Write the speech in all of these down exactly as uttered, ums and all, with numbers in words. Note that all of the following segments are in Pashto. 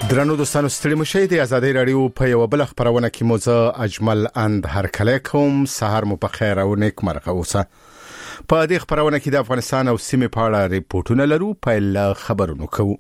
درنو دوستانو ستړي مشئ د آزادۍ رادیو په یو بل خبرونه کې مو زه اجمل اند هر کله کوم سحر مو په خیر او نیک مرغه اوسه. په دې خبرونه کې د افغانستان او سیمې په اړه ریپورتونه لرو. په خبرونو کوو.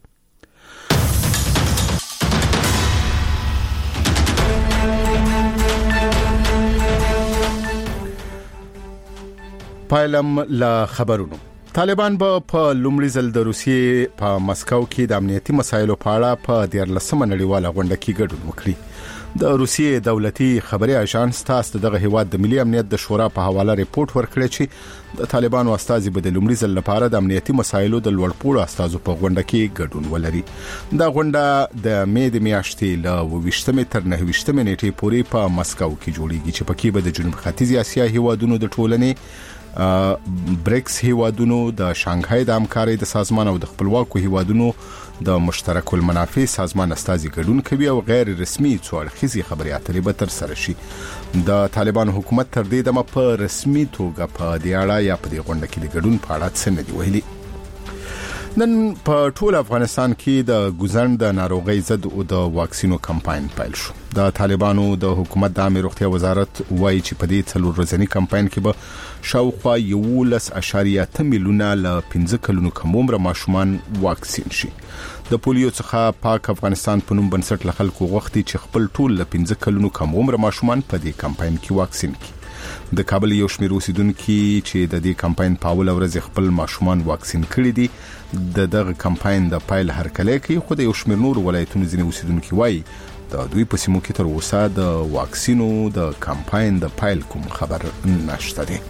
پایلم لا خبرونو. طالبان به په لومړي ځل د روسیې په مسکو کې د امنیتي مسایلو په اړه په دیارلسمه نړیواله غونډه کې ګډون وکړي. د روسیې دولتي خبري اژانس تاسو دغه هیواد د ملي امنیت د شورا په حواله ریپورت ورکړی چې د طالبانو استازي به د لومړي ځل لپاره د امنیتي مسایلو د لوړپوړو استازو په غونډه کې ګډون ولري. دا غونډه د مې د میاشتې له اوویشتمې تر نهویشتمې نیټې پورې په مسکو کې جوړیږي چې پکې به د جنوب ختیځ اسیا هیوادونو د ټولنې بریکس هیوادونو د شانګهای د همکارۍ د سازمان او د خپلواکو هیوادونو د مشترک المنافع سازمان استازي ګډون کوي او غیر رسمي څو اړخیزې خبري اترې به تر سره شي. د طالبان حکومت تر دې دمه په رسمي توګه په دې اړه یا په دې غونډه کې د ګډون په اړه څه نه دی ویلي. نن په ټول افغانستان کې د ګوزن د ناروغي ضد او د واکسینو کمپاین پیل شو. د طالبانو د حکومت د عامه روغتیا وزارت وایي چې په دې څلور ورځنی کمپاین کې به شاوخوا یولس اعشاریه اته میلیونه له پنځه کلونو کم عمر ماشومان واکسین شي. د پولیو څخه پاک افغانستان په نوم بنسټ له خلکو غوښتي چې خپل ټول له پنځه کلونو کم عمر ماشومان په دې کمپاین کې واکسین کړي. د کابل یو شمېر اوسیدونکو چې د دې کمپاین په اول ورځ خپل ماشومان واکسین کړي دي د دغه کمپاین د پایل هرکلی کوي. خو د یو شمېر نور ولایتونو ځینې اوسیدونکو وایي د دوی په سیمو کې تر اوسه د واکسینو د کمپاین د پایل کوم خبر نشته دی.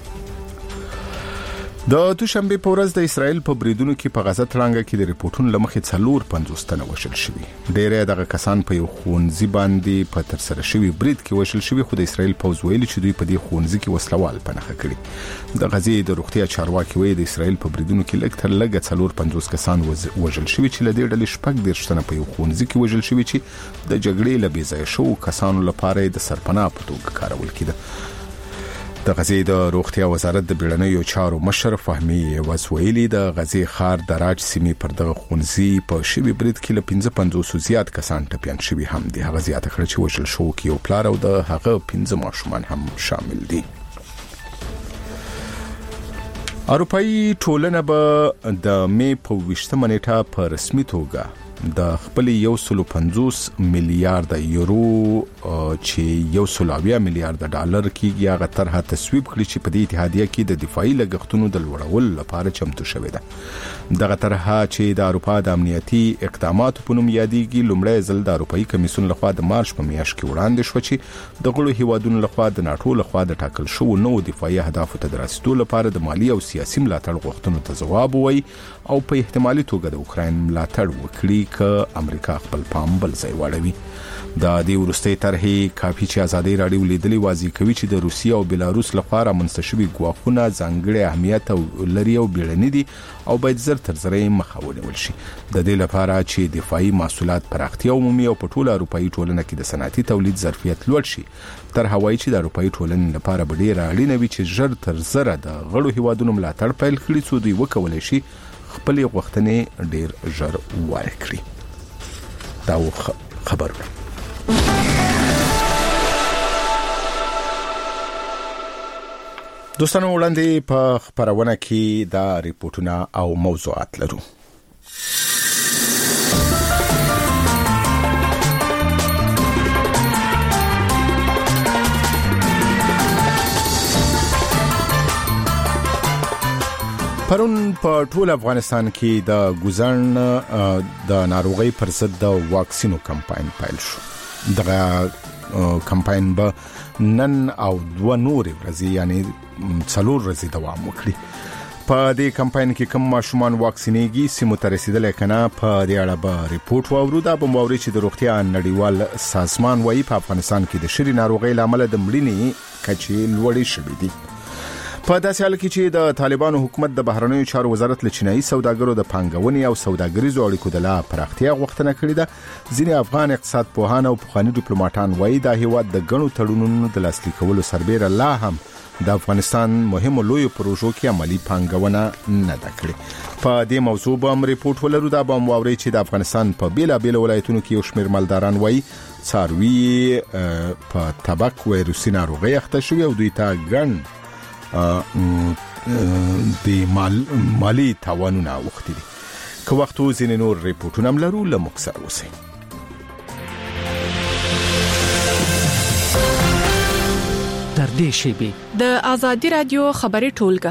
د دوشنبه په ورځ د اسرائیل په بریدونو کې په غزه تړانګه کې د ریپورتونو لمخې څلور پنځوس تنه وشل شوي. ډېری دغه کسان په یو ښوونځي باندې په تر سره شوي برید کې وشل شوي، خو د اسرائیل پوځ ویلي چې دوی په دې ښوونځي کې وسلوال پنهخه کړي. د غزې د روغتیا چارواکي وایي د اسرائیل په بریدونو کې لږ تر لږه څلور پنځوس کسان وژل شوي چې له دې ډلې شپږ دېرش تنه په یو ښوونځي کې وژل شوي چې د جګړې له بې ځایه شوو کسانو لپاره د سرپناه په توګه کارول کېده. د غزې د روغتیا وزارت د بیړنیو چارو مشر فهمي وسویلی د غزې خار د راج سیمې پر دغه ښوونځي په شوي برید کې له پنځه پنځوس زیات کسان ټپیان شوي هم دي. هغه زیاته کړه چې وژل شوو کې یو پلار او د هغه پنځه ماشومان هم شامل دي. اروپאי ټولنه به د مې په ویشتمه نیټه په رسمي توګه د خپل یو سل پنځوس میلیارډ یورو چې یو سل اویا میلیارډ ډالر کېږي هغه طرحه تصویب کړي چې په دې اتحادیه کې د دفاعي لګښتونو د لوړولو لپاره چمتو شوې ده. دغه طرحه چې د اروپا د امنیتي اقداماتو په نوم یادېږي لومړی ځل د اروپאי کمیسیون لخوا د مارچ په میاشت کې وړاندې شو چې د غړو هیوادونو لخوا د ناتو لخوا د ټاکل شوو نوو دفاعي اهدافو ته د رسیدو لپاره د مالی او سیاسي ملاتړ غوښتنو ته ځواب ووایي او په احتمالي توګه د اوکراین ملاتړ وکړي که امریکا خپل پام بل ځای واړوي. د دې ورستۍ طرحې کافي چې آزادۍ رادیو لیدلې واضح کوي چې د روسیې او بلاروس لخوا رامنځته شوي ګواښونه ځانګړي اهمیت او لري او بیړني دي او باید زر تر زره مخه ونیول شي. د دې لپاره چې دفاعي محصولات پراختیا عمومي او په ټوله اروپאי ټولنه کې د صنعتي تولید ظرفیت لوړ شي. تر هوایي چې د اروپאי ټولنې لپاره به ډېره اړینه وي چې زر تر زره د غړو هیوادونو ملاتړ پیل کړي څو دوی وکولای شي خپل غوښتنې ډېر ژر ورکړي. دا خبرونه دوستانو وړاندې په خبرونه کې دا ریپورتونه او موضوعات لرو. پرون په ټول افغانستان کې د ګوزن د ناروغي پر ضد د واکسینو کمپاین پیل شو. دغه کمپاین به نن او دوه نورې ورځې یعنی څلور ورځې دوام وکړي. په دې کمپاین کې کوم ماشومان واکسینېږي سیمو ته رسیدل کنه په دې اړه به ریپورت واورو. دا به موري چې د روغتیا نړیوال سازمان وایي په افغانستان کې د شری ناروغي لامل د مړینې کچې لوړې شوې دي. په داسې حال کې چې د طالبانو حکومت د بهرنیو چارو وزارت له چینایي سوداګرو د پانګونې او سوداګریزو اړیکو د لا پراختیا غوښتنه کړې ده. ځینې افغان اقتصاد پوهان او پخواني ډیپلوماټان وایي دا هیواد د ګڼو تړونونو د لاسلیک کولو سربېره لا هم د افغانستان مهمو لوی پروژو کې عملی پانګونه نه ده کړې. په دې موضوع به هم ریپورت ولرو. دا به مو اوري چې د افغانستان په بیلا بیل ولایتونو کې یو شمېر مالداران وایي څاروي په تبک وایروسي ناروغي اخته شوي او دوی ته ګڼ د مال مالی تاوانونه وختي دي. که وختو ځینې نور ریپورتونه هم لرو له موږ سره اوسئ. تر دې شیبې د آزادي رادیو خبري ټولګه.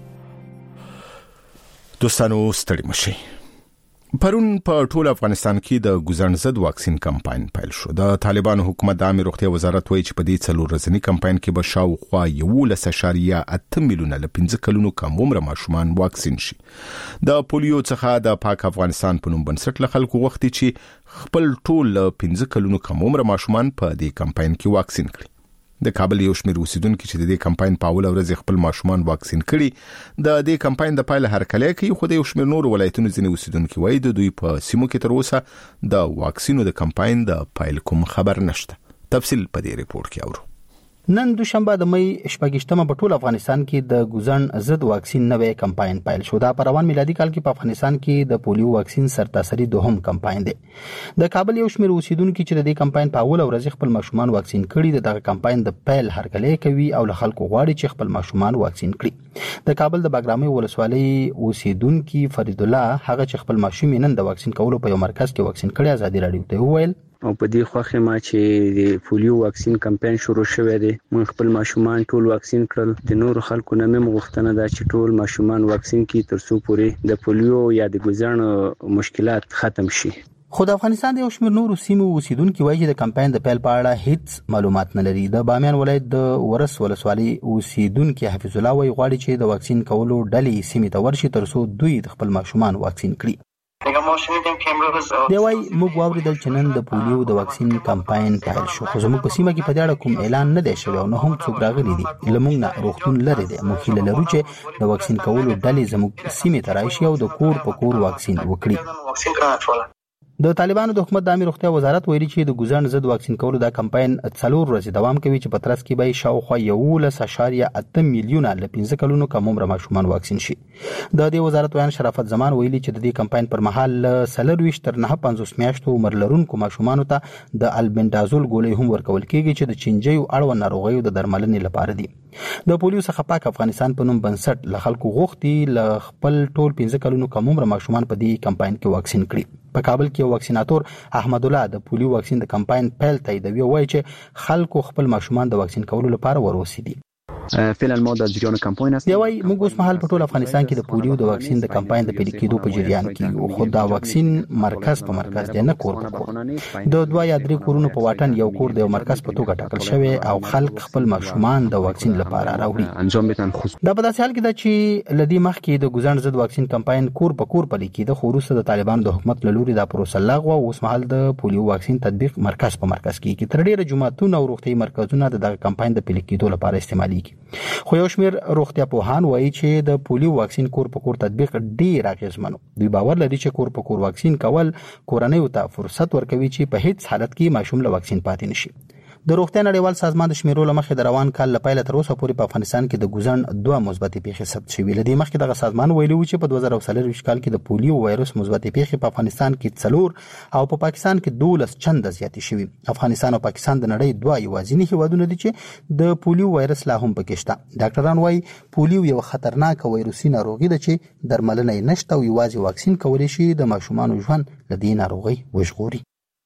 دوستانو ستړي مشئ. پرون په ټول افغانستان کې د ګوزن ضد واکسین کمپاین پیل شو. د طالبانو حکومت د عامه روغتیا وزارت وایي چې په دې څلور ورځنی کمپاین کې به شاوخوا یولس اعشاریه اته میلیونه له پنځه کلونو کم عمر ماشومان واکسین شي. د پولیو څخه د پاک افغانستان په نوم بنسټ له خلکو غوښتي چې خپل ټول پنځه کلونو کم عمر ماشومان په دې کمپاین کې واکسین کړي. د کابل یو شمېر اوسیدونکو چې د دې کمپاین په اول ورځ خپل ماشومان واکسین کړي د دې کمپاین د پایله هرکلی کوي، خو د یو شمېر نور ولایتونو ځینې اوسیدونکو وایي د دوی په سیمو کې تر اوسه د واکسینو د کمپاین د پایل کوم خبر نشته. تفصیل په دې ریپورت کې اورو. نن دوشنبه د مې شپږشتمه په ټول افغانستان کې د ګوزن ضد واکسین نوې کمپاین پیل شو. دا په روان میلادي کال کې په افغانستان کې د پولیو واکسین سرتاسري دوهم کمپاین دی. د کابل یو شمېر اوسیدونکو چې د دې کمپاین په اول ورځ خپل ماشومان واکسین کړي دغه کمپاین د پیل هرکلی کوي او له خلکو غواړي چې خپل ماشومان واکسین کړي. د کابل د باګرامي ولسوالۍ اوسیدونکو فرید الله هغه چې خپل ماشوم نن د واکسین کولو په یو مرکز کې واکسین کړي آزادي رادیو ته وویل او په دې خوخه ما چې د پولیو واکسین کمپاین شروع شوه دی من خپل ماشومان ټول واکسین کړل. د نور خلکو نه مې غوښتنه ده چې ټول ماشومان واکسین کړي تر څو پورې د پولیو یا د ګوزن مشکلات ختم شي. خو د افغانستان د یو شمېر نورو سیمو اوسیدونکو وایي چې د کمپاین د پیل په اړه هیڅ معلومات نه لري. د بامیان ولایت د ورس ولسوالۍ اوسیدونکو حفیظ الله وایي غواړي چې د واکسین کولو ډلې سیمې ته ورشي تر څو دوی د خپل ماشومان واکسین کړي. دی وایي موږ واوریدل چې نن د پولیو د واکسین کمپاین پیل شو، خو زموږ په سیمه کې په دې اړه کوم اعلان نه دی شوی او نه هم څوک راغلي دي. له موږ نه روغتون لرې دی. موږ هیله لرو چې د واکسین کولو ډلې زموږ سیمې ته راشي او د کور په کور واکسین وکړي. د طالبانو د حکومت د عامه روغتیا وزارت ویلي چې د ګوزن ضد واکسین کولو دا کمپاین څلور ورځې دوام کوي چې په ترڅ کې به شاوخوا یولس اعشاریه اته میلیونه له پنځه کلونو کم عمر ماشومان واکسین شي. د دې وزارت ویان شرافت زمان ویلي چې د دې کمپاین پر مهال څلور ویشت تر نه پنځوس میاشتو عمر لرونکو ماشومانو ته د البندازول ګولۍ هم ورکول کیږي چې د چینجیو اړوند ناروغیو د درملنې لپاره دي. د پولیو څخه پاک افغانستان په نوم بنسټ له خلکو غوښتي له خپل ټول پنځه کلونو کم عمر ماشومان په دې کمپاین کې واکسین کړي. په کابل کې واکسیناتور احمد الله د پولیو واکسین د کمپاین پیل تاییدوي وایي چې خلکو خپل ماشومان د واکسین کولو لپاره ورسېدي. فعلا ما د جریان کمپاین است. دی وایي موږ اوس مهال په ټول افغانستان کې د پولیو د واکسین د کمپاین د پیل کېدو په جریان کې یو، خو دا واکسین مرکز په مرکز دی نه کور په کور. د دوه یا درې کورونو په واټن یو کور د یو مرکز په توګه ټاکل شوی او خلک خپل ماشومان د واکسین لپاره راوړي. انجام بدن خو دا په داسې حال کې ده چې لدی مخکې د ګوزن ضد واکسین کمپاین کور په کور پلي کېده، خو وروسته د طالبانو د حکومت له لوري دا پروسه لغوه او اوس مهال د پولیو واکسین تطبیق مرکز په مرکز کېږي. تر ډیره جمعتون او روغتي مرکزونه د دغه کمپاین د پیل کېدو لپاره استعمالېږي. خو یو شمېر روغتیا پوهان وایي چې د پولیو واکسین کور په کور تطبیق ډیر اغیزمن. دوی باور لري چې کور په کور واکسین کول کورنۍ ته فرصت ورکوي چې په هیڅ حالت کې ماشوم له واکسین پاتې نشي. د روغتیا نړیوال سازمان د شمیرو لمخې د روان کال لپاره تر اوسه پورې په افغانستان کې د ګوزن دوه مثبتې پیښې ثبت شوې. لدی مخکې دغه سازمان ویلي و چې په دوه زره څلور کال کې د پولیو وایروس مثبتې پیښې په افغانستان کې څلور او په پاکستان کې دولس چنده زیاتې شوې. افغانستان او پاکستان د نړۍ دوه یوازینی هیوادونه دي چې د پولیو وایرس لا هم پکې شته. ډاکټران وایي پولیو یو خطرناک وایروسي ناروغي ده چې درملنه یې نشته او یوازې واکسین کولی شي د ماشومانو ژوند له دې ناروغۍ وژغوري.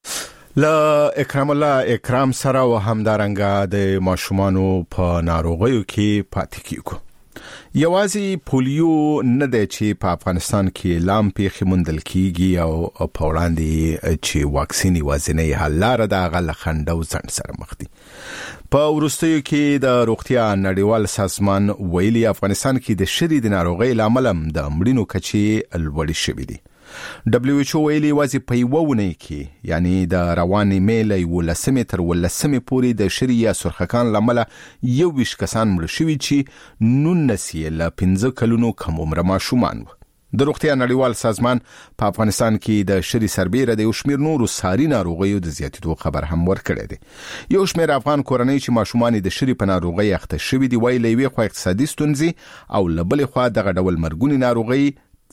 ل اکرام الله اکرام سره و همدارنګه د ماشومانو په ناروغیو کې پاتې کیږي. یوازې پولیو نه دی چې په افغانستان کې لام پیښې موندل کیږي او په وړاندې چې واکسین یوازینی حل لاره ده هغه له خنډ او ځنډ سره مخ دي. په وروستیو کې د روغتیا نړیوال سازمان ویلي افغانستان کې د شری د ناروغۍ لامل د مړینو کچې لوړې شوې دي. دبليو ایچ او ویلي وازي په یو ونې کې یعنی د رواني میلې ولسمې تر ولسمې پورې د شری یا سرخکان لامل یو ویش کسان مړ شوي چې نونس یې له پنځه کلونو کم عمر ماشومان و. د روغتیا نړیوال سازمان په افغانستان کې د شری سربېره د یو شمېر نورو ساري ناروغیو د زیاتېدو خبر هم ورکړی دی. یو شمېر افغان کورنۍ چې ماشومان د شری په ناروغۍ اخته شوي دي وایي له یوې خوا اقتصادي ستونزې او له بلې خوا دغه ډول مرګونې ناروغۍ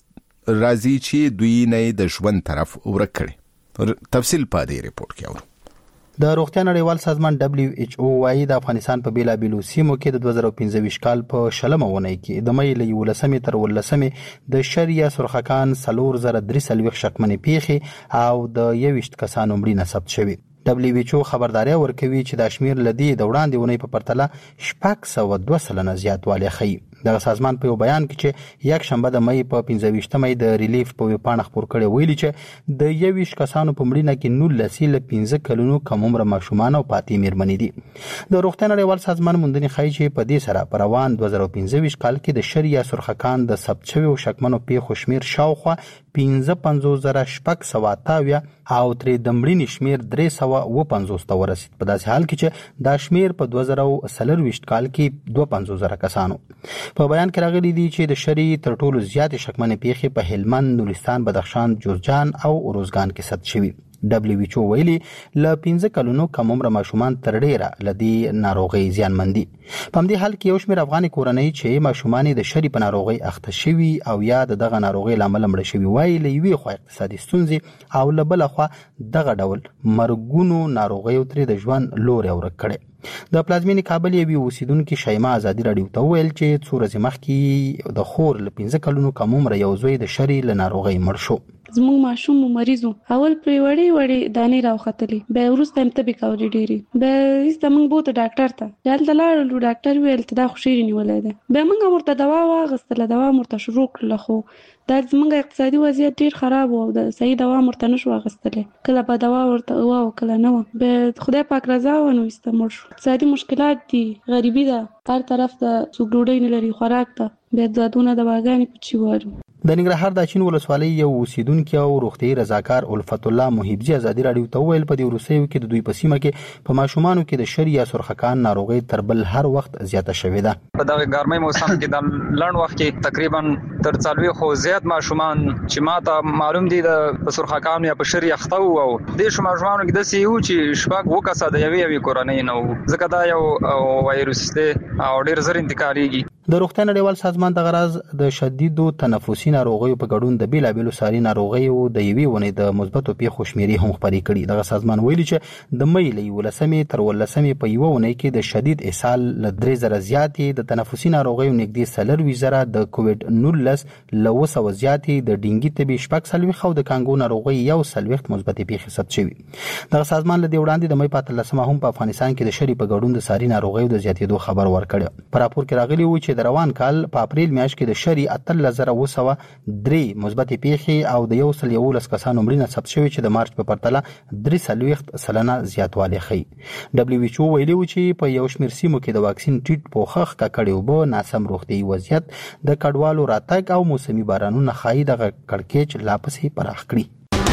راځي چې دوی نه د ژوند طرف ورک کړي. تفصیل په دې ریپورت کې اورو. د روغتیا نړیوال سازمان دبليو ایچ او وايي د افغانستان په بیلا بیلو سیمو کې د دوه زره پنځه کال په شلمه ونۍ کې د مې له یولسمې تر ولسمې د شریعه سرخکان سلور زره درې سلويخ شکمنې پیخي او د یوشت کسانو مړینه ثبت شوې. دبليو ایچ او خبرداري ورکوي چې د شمیر لدی د وړاندې ونۍ په پرتله شپږ سوه دوه سلنه زیاتوالی ښيي. د سازمان په یو بیان کې چې یک شنبه د مې په پنځه مې د ریلیف په ویبپاڼه خبر کړي ویلي چې د یوش کسانو په مړینه کې نولس له پنځه کلونو کم عمر ماشومان او پاتې میرمنې دي. د روغتیا نړیوال سازمان موندنې ښيي چې په دې سره په روان دوه زره پنځه کال کې د شریعه سرخکان د ثبت شویو شکمنو پیښو شمیر شاوخوا پنځه پنځوس زره شپږ سوه اتاویا او ترې د مړینې شمیر درې سوه اوه پنځوس ته ورسید. په داسې حال کې چې دا شمیر په دوه زره څلرویشت کال کې دوه پنځوس زره کسانو. په بیان کې راغلي دي چې د شری تر ټولو زیاتې شکمنې پیښې په هلمند، نورستان، بدخشان، جوزجان او اروزګان کې ثبت شوي. دبليو ایچ او ویلي ل پنځه کلونو کم عمر ماشومان تر ډیره لدی ناروغي زیانمندي. په همدې حال کې یو شمېر افغان کورنۍ چې ماشومان د شری په ناروغي اخته شوي او یا دغه ناروغي لامل مړ شوي وایي له یوې خوا اقتصادي ستونزې او له بل خوا دغه ډول مرګونو ناروغي تر د ژوند لوري ورک کړي. د پلازمینې کابل یوې اوسیدونکو شیما ازادي رادیو ته ویل چې څو ورځې مخکې د خور ل پنځه کلونو کم عمر یو زوی د شری له ناروغي مړ شو. زموږ ماشوم مریضو اول پرې وړي وړي دانې راوختلې به ورسته هم تبي کاوري ډيري به ایست موږ بوته ډاکټر ته ځل لاړو ډاکټر ویل ته دا خوشيري نیولې ده به موږ ورته دوا واغستله دوا مرته شروع کړل خو دا زموږ اقتصادي وضعیت ډیر خراب وو د صحیح دوا مرته نشو واغستله کله په دوا ورته وا او کله نه به خدای پاک رضا ونه استعمال شو. اقتصادي مشکلات دي غریبي ده هر طرف ته څوک ډوډۍ نه لري خوراک ته به زادونه دواګانې پچی وارو. د ننګرهار د چین ولسوالۍ یو اوسیدونکو او روغتيي رضاکار الفت الله محبزي ازادي رادیو ته ویل په دې وروستیو کې د دوی په سیمه کې په ماشومانو کې د شریعه سرخکان ناروغي تر بل هر وخت زیاته شوې ده. په دغه ګرمۍ موسم کې د لړن وخت کې تقریبا تر څلوي خو زیات ماشومان چې ماته معلوم دي د سرخکان یا په شریعه اخته وو او د ماشومانو کې د سی یو چې شپږ وکاسه د یوې یوې کورنۍ نو ځکه دا یو وایروس دی او ډیر زر انتقالېږي. د روغتیا نړیوال سازمان د غرض د شدیدو تنفسي ناروغیو په ګډون د بیلابېلو ساري ناروغیو د یوې ونې د مثبتو پیښو شمیرې هم خبرې کړي. دغه سازمان ویلي چې د مې له یولسمې تر ولسمې په یوه ونې کې د شدید اسهال له درې زره زیاتې د تنفسي ناروغیو نږدې څلرویشت زره د کووډ نولس له اوه سوه زیاتې د ډینګي تبي شپږ څلوېښت او د کانګو ناروغۍ یو څلوېښت مثبتې پیښې ثبت شوي. دغه سازمان له دې وړاندې د مې په اتلسمه هم په افغانستان کې د شری په ګډون د ساري ناروغیو د زیاتېدو خبر ورکړ. په راپور کې راغلي و چې د روان کال په اپریل میاشت کې د شری اتلس زره اوه سوه درې مثبتې پیښې او د یو سل یولس کسانو مړینه ثبت شوې چې د مارچ په پرتله درې څلوېښت سلنه زیاتوالی ښيي. دبليو ایچ او ویلي و چې په یو شمېر سیمو کې د واکسین ټیټ پوښښ ککړې اوبه ناسم روغتیايي وضعیت د کډوالو راتګ او موسمي بارانونه ښایي دغه کړکېچ لا پسې پراخ کړي.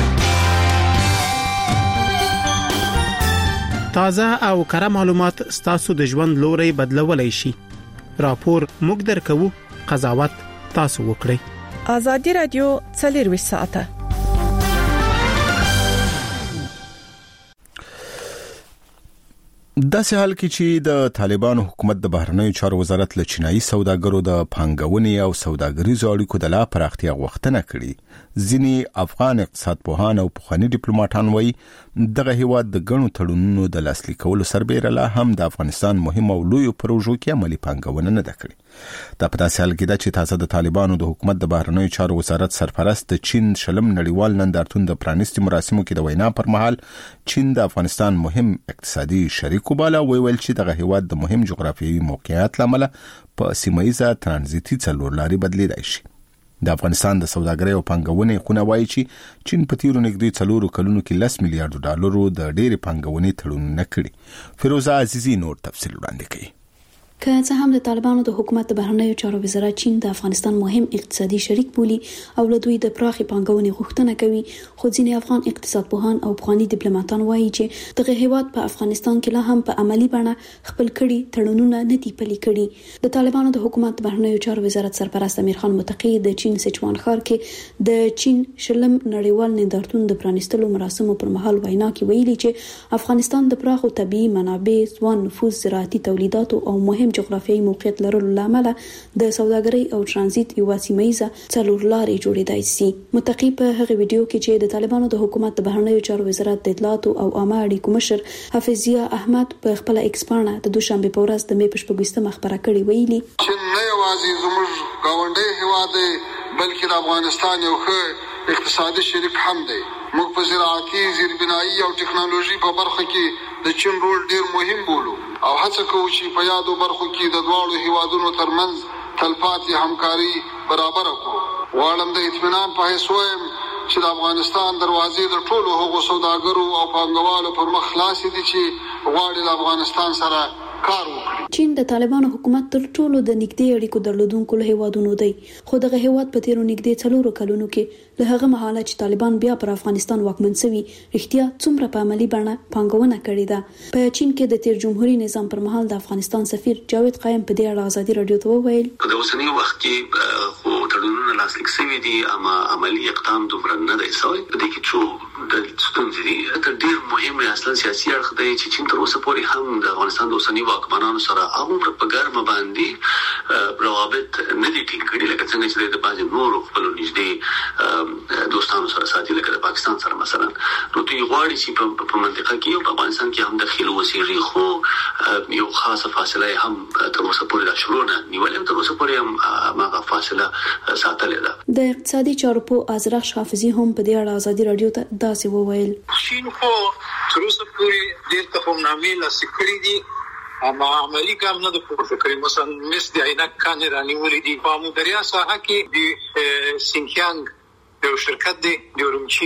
تازه او کره معلومات ستاسو د ژوند لوري بدلولای شي. راپور موږ درکو، قضاوت تاسو وکړئ. ازادي رادیو څلورویشت ساعته داسې حال کې چې د طالبانو حکومت د بهرنیو چارو وزارت له چینایي سوداګرو د پانګونې او سوداګریزو اړیکو د لا پراختیا غوښتنه کړې. ځینې افغان اقتصاد پوهان او پخوانی ډیپلوماټان وایي دغه هیواد د ګڼو تړونونو د لاسلیک کولو سربېره لا هم د افغانستان مهم او لوی پروژو کې عملي پانګونه نه ده کړې. دا په داسې حال کې ده چې تازه د طالبانو د حکومت د بهرنیو چارو وزارت سرپرست د چین شلم نړیوال نندارتون د پرانیستي مراسمو کې د وینا پر مهال چین د افغانستان مهم اقتصادي شریک وباله. ویل چې دغه هیواد د مهم جغرافیوي موقعیت لامل په سیمایي ترانزیتي څلور لاري بدلیدای شي. د افغانستان د سوداګرۍ او پانګونې خونه وایي چې چین په تیرو نږدې څلورو کلونو کې لس میلیارډ ډالرو د ډېرې پانګونې تړونونه کړي. فیروزه عزیزي نور تفصیل وړاندې کوي. که څه هم د طالبانو د حکومت د بهرنیو چارو وزارت چین د افغانستان مهم اقتصادي شریک بولي او له دوی د پراخي پانګونې غوښتنه کوي، خو ځینې افغان اقتصاد پوهان او پخواني ډیپلوماټان وایي چې دغه هیواد په افغانستان کې لا هم په عملی بڼه خپل کړي تړونونه نه دي پلي کړي. د طالبانو د حکومت د بهرنیو چارو وزارت سرپرست امیر خان متقی د چین سچوان ښار کې د چین شلم نړیوال نندارتون د پرانیستلو مراسمو پر مهال وینا کې ویلي چې افغانستان د پراخو طبيعي منابع، ځوان نفوذ، زراعتي تولیداتو او مهم جغرافیایي موقعیت لرلو لامل د سوداګرۍ او ترانزیت یو سیمه‌ایزه څلور لارې جوړېدای شي. متقی په هغه ویډیو کې چې د طالبانو د حکومت د بهرنیو چارو وزارت د اطلاعات او عامه اړیکو مشر حافظ ضیا احمد په خپل ایکس پاڼه د دوشنبه په ورځ د مې په شپږمه خبره کړې ویلي چې نه یوازې زموږ گاونډي هیواد بلکې د افغانستان یو ښه اقتصادي شریک هم دی. موږ په زراعتي، زیربنایي او ټکنالوژي په برخه کې د چین رول ډیر مهم بولو او هڅه کوو چې په یادو برخو کې د دواړو هیوادونو ترمنځ تلپاتې همکاري برابر کړو. غواړم د اطمینان په حیث وایم چې د افغانستان دروازې د ټولو هغو سوداګرو او پانګوالو پر مخ خلاصې دي چې غواړي له افغانستان سره کار وکړي. چین د طالبانو حکومت تر ټولو د نږدې اړیکو درلودونکو له هیوادونو دی، خو دغه هیواد په تیرو نږدې څلورو کلونو کې له هغه مهاله چې طالبان بیا پر افغانستان واکمن شوي رښتیا څومره په عملی بڼه پانګونه کړې ده. په چین کې د تیر جمهوریت نظام پر مهال د افغانستان سفیر جاوید قائم په دې اړه ازادي رادیو ته وویل د اوسنی وخت کې خو تړونونه لاسلیک شوي دي اما عملی اقدام دومره نه دی شوی. په دې کې څو د ستونزې دي. تر ډیر مهم اصلا سیاسي اړخ دی چې چین تر اوسه پورې هم د افغانستان د اوسنی واکمنانو سره هغه په ګرمه باندې روابط نه دي ټینګ کړي لکه څنګه چې د باندې نور خپل نږدې دوستانو سره ساتي لکه د پاکستان سره مثلا. نو دوی غواړي چې په منطقه کې او په افغانستان کې هم داخلي وسیږي، خو یو خاصه فاصله هم تر اوسه پورې لا شروع نه نیولې، تر اوسه پورې هم هغه فاصله ساتلې ده. د اقتصادي چارو په ازرخ حافظي هم په دې اړه ازادي رادیو ته داسې وویل چین خو تر اوسه پورې ډېر تفاهمنامې لاسلیک کړي دي اما عملی کار نه د پورته کړی. مثلا مس د عینک کان رانیولې دي په مدریا ساحه کې د سینکیانګ یو شرکت دی د اورمچی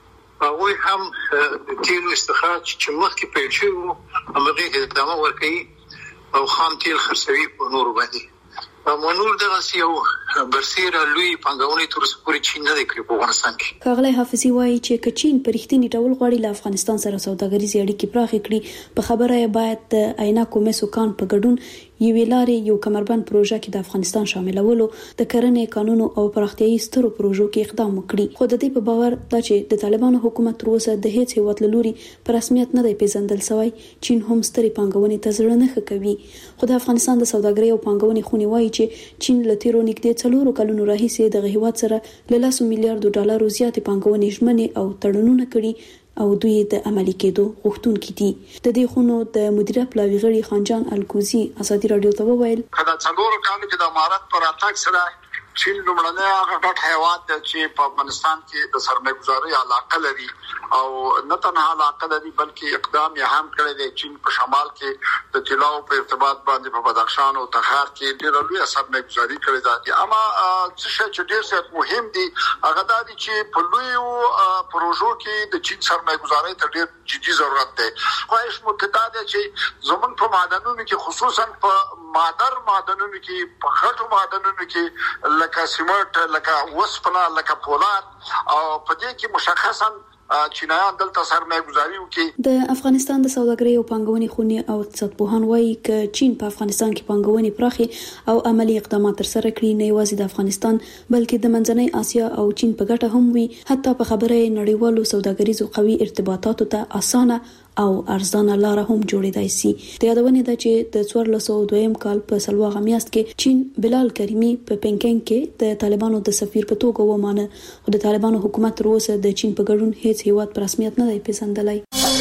هغه هم د تیل استخراج چې مخکې پیل شوی وو هغه ادامه ورکړي او خام تیل خرڅوي په نور باندې. مونور دغه یو برسیره لوی پنګاونې تر څو پورې چین نه دی کړی په افغانستان کې. کاغلی حافظي وایي چې چین په رښتینی ډول غواړي له افغانستان سره سوداګریزي اړیکې پراخې کړي، په خبره یې باید د عینکو مسو کان په ګډون یوې لارې یو کمربند پروژه کې د افغانستان شاملولو، د کرنې قانون او پراختیايي سترو پروژو کې اقدام وکړي. خو د دې په باور دا چې د طالبانو حکومت تر اوسه د هیڅ هیواد لوري په رسمیت نه دی پیژندل شوی، چین هم ستري پانګونې ته زړه نه کوي. خو د افغانستان د سوداګرۍ او پانګونې خونې وایي چې چین له تیرو نږدې څلورو کلونو راهیسې د هیواد سره له لسو میلیارډو ډالرو زیاتې پانګونې ژمنې او تړونونه کړي او دوی د عملي کېدو غوښتونکي دي. د دې خونو د مدیریت پلاوي غړي خانجان الکوزي ازادي رادیو ته وویل دا څلورو کالو کې د امارات پر اتاک سره چین لومړنی هغه ډېر هیواد چې په افغانستان کې د سرمایه‌ګذارۍ علاقه لري او نه تنها علاقه لري بلکې اقدام یې هم کړی دی. چین په شمال کې د طلاو په ارتباط باندې په بدخشان او تخار کې ډېر لوی سرمایه‌ګذاري کړې ده. اما څه چې ډېر زیات مهم دي هغه دا دي چې په لوی پروژو کې د چین سرمایه‌ګذارۍ ته ډېر جدي ضرورت دی. خواهش متدا ده چې زمونږ په معدنونو کې خصوصا په مادر معدنونو کې په غټو معدنونو کې لکه سیمنټ، لکه وسپنه، لکه پولاد او په دې کې مشخصا چینایان دلته سرمایه‌ګذاري وکړي. د افغانستان د سوداګرۍ او پانګونې خونې او اقتصاد پوهان وایي چې چین په افغانستان کې پانګونې پراخي او عملی اقدامات ترسره کړي، نه یوازې د افغانستان بلکې د منځنۍ اسیا او چین په ګټه هم وي. حتی په خبره نړیوالو سوداګریزو قوي ارتباطاتو ته اسانه او ارزانه لار هم جوړېدای شي. د یادونې ده چې د څوارلس سوه دویم کال په سلواغه میاشت کې چین بلال کریمی په پینګینګ کې د طالبانو د سفیر په توګه ومانه، خو د طالبانو حکومت تر اوسه د چین په ګډون هیڅ هیواد په رسمیت نه دی پیژندلی.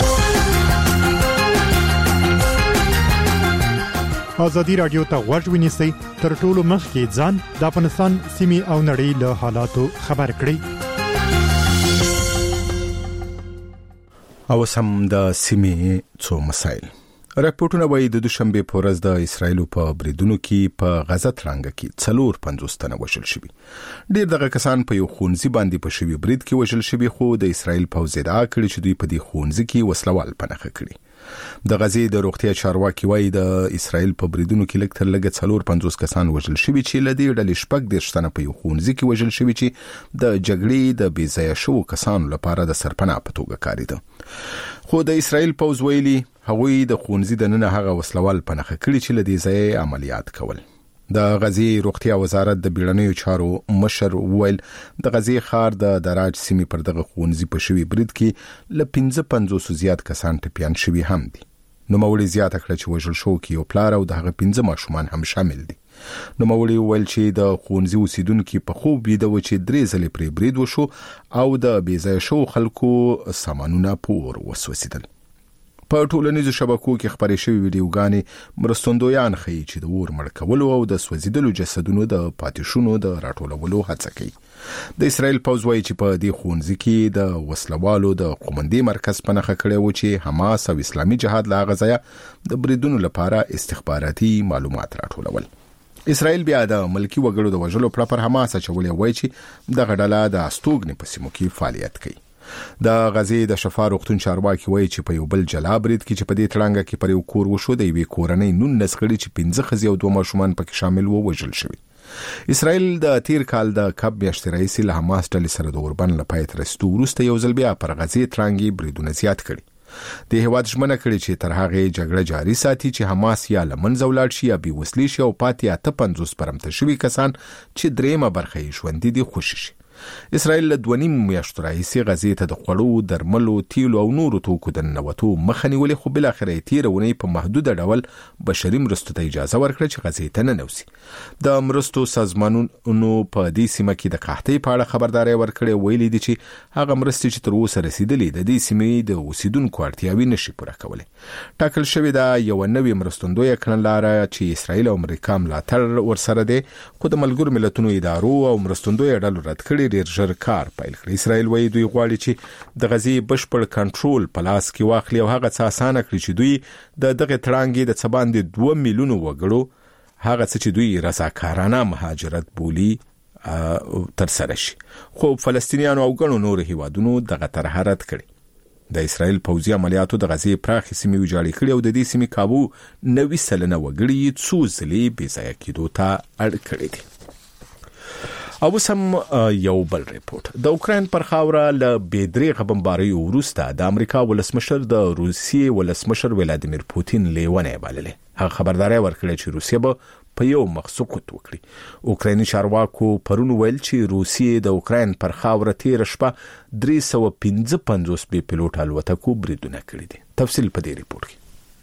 ازادي رادیو ته غوږ ونیسئ، تر ټولو مخکې ځان د افغانستان سیمې او نړۍ له حالاتو خبر کړئ. او سم د سیمې څو مسایل. راپورټونه وايي د دوشنبه په ورځ د اسرایل په بریدونو کې په غزه ترانګ کې څلور پنځوس تنه وژل شوي. ډیر دغه کسان په یو خونځي باندې په شوي برید کې وژل شوي، خو د اسرایل پوځ ادعا کړې چې دوی په دې خونځي کې وسلوال پنهخه کړي. د غزې د روغتیا چارواکي وایي د اسرایل په بریدونو کې لږ تر لږه څلور پنځوس کسان وژل شوي چې له دې ډلې شپږ دېرش تنه په یو ښوونځي کې وژل شوي چې د جګړې د بې ځایه شوو کسانو لپاره د سرپناه په توګه کارېده. خو د اسرایل پوځ ویلي هغوی د ښوونځي دننه هغه وسلوال په نښه کړي چې له دې ځایه عملیات کول. د غزې روغتیا وزارت د بیړنیو چارو مشر ویل د غزې ښار د دراج سیمې پر دغه ښوونځي په شوي برید کې له پنځه پنځوس زیات کسان ټپیان شوي هم دي. نوموړي زیاته کړه چې وژل شوو کې یو پلار او د هغه پنځه ماشومان هم شامل دي. نوموړي ویل چې د ښوونځي اوسیدونکي په خوب ویده و چې درې ځلې پرې برید وشو او د بې ځایه شوو خلکو سامانونه په اور وسوځېدل. په ټولنیزو شبکو کې خپرې شوې ویډیوګانې مرستندویان ښیي چې د اور مړ کولو او د سوځېدلو جسدونو د پاتې شونو د راټولولو هڅه کوي. د اسرایل پوځ وایي چې په دې ښوونځي کې د وسلوالو د قومندې مرکز په نښه کړی و چې حماس او اسلامي جهاد له هغه ځایه د بریدونو لپاره استخباراتي معلومات راټولول. اسرائیل بیا د ملکی وګړو د وژلو پر پر حماس اچولې وایي چې دغه ډله د استوګنې په سیمو کې فعالیت کوي. د غزې د شفا روغتون چارواکي وایي چې په یو بل جلا برید کې چې په دې تړانګه کې پر یو کور وشو د یوې کورنۍ نولس غړي چې پنځه ښځې او دوه ماشومان پکې شامل وو وژل شوي. اسرائیل د تیر کال د کب میاشتې راهیسې له حماس ډلې سره د اوربند له پای ته رسېدو وروسته یو ځل بیا پر غزې تړانګې بریدونه زیات کړي. د هیواد ژمنه کړې چې تر هغې جګړه جاري ساتي چې حماس یا له منځه ولاړ شي یا بې وسلې شي او پاتې اته پنځوس برمته شوي کسان چې درېیمه برخه یې ژوندي دي خوشي شي. اسرائیل له دوه نیم میاشتو راهیسې غزې ته د خوړو، درملو، تیلو او نورو توکو د ننوتو مخه نیولې، خو بالاخره یې تېره اونۍ په محدوده ډول بشري مرستو ته اجازه ورکړه چې غزې ته ننوځي. د مرستو سازمانونو په دې سیمه کې د قحطۍ په اړه خبرداری ورکړې، ویلي دي چې هغه مرستې چې تر اوسه رسیدلې د دې سیمې د اوسیدونکو اړتیاوې نشي پوره کولی. ټاکل شوې ده یوه نوې مرستندویه کړنلاره چې اسرائیل او امریکا ملاتړ ورسره دی، خو د ملګرو ملتونو ادارو او مرستندویه ډلو رد کړي ډیر ژر کار پیل کړی. اسرائیل وایي دوی غواړي چې د غزې بشپړ کنټرول په لاس کې واخلي او هغه څه اسانه کړي چې دوی د دغه تړانګې د څه باندې دوه میلیونو وګړو هغه څه چې دوی رضاکارانه مهاجرت بولي ترسره شي. خو فلسطینیانو او ګڼو نورو هیوادونو دغه طرح رد کړي. د اسرائیل پوځي عملیاتو د غزې پراخې سیمې ویجاړې کړي او د دې سیمې کابو نوي سلنه وګړي څو ځلې بې ځایه کېدو ته اړ کړي دي. او سم یو بل ریپورت د اوکراین پر خاوره له بېدریغه بمباریو وروسته د امریکا ولسمشر د روسیې ولسمشر ولادیمیر پوتین لیونه بللې. هغه خبرداري ورکړه چې روسیه به په یو مخ سقوط وکړي. اوکرایني چارواکو پرون ویل چې روسیې د اوکراین پر خاوره تیر شپه درې سوه پنځه پنځوس بې پیلوټ الوتکو بریدونه کړي دي. تفصیل په دې ریپورت کې.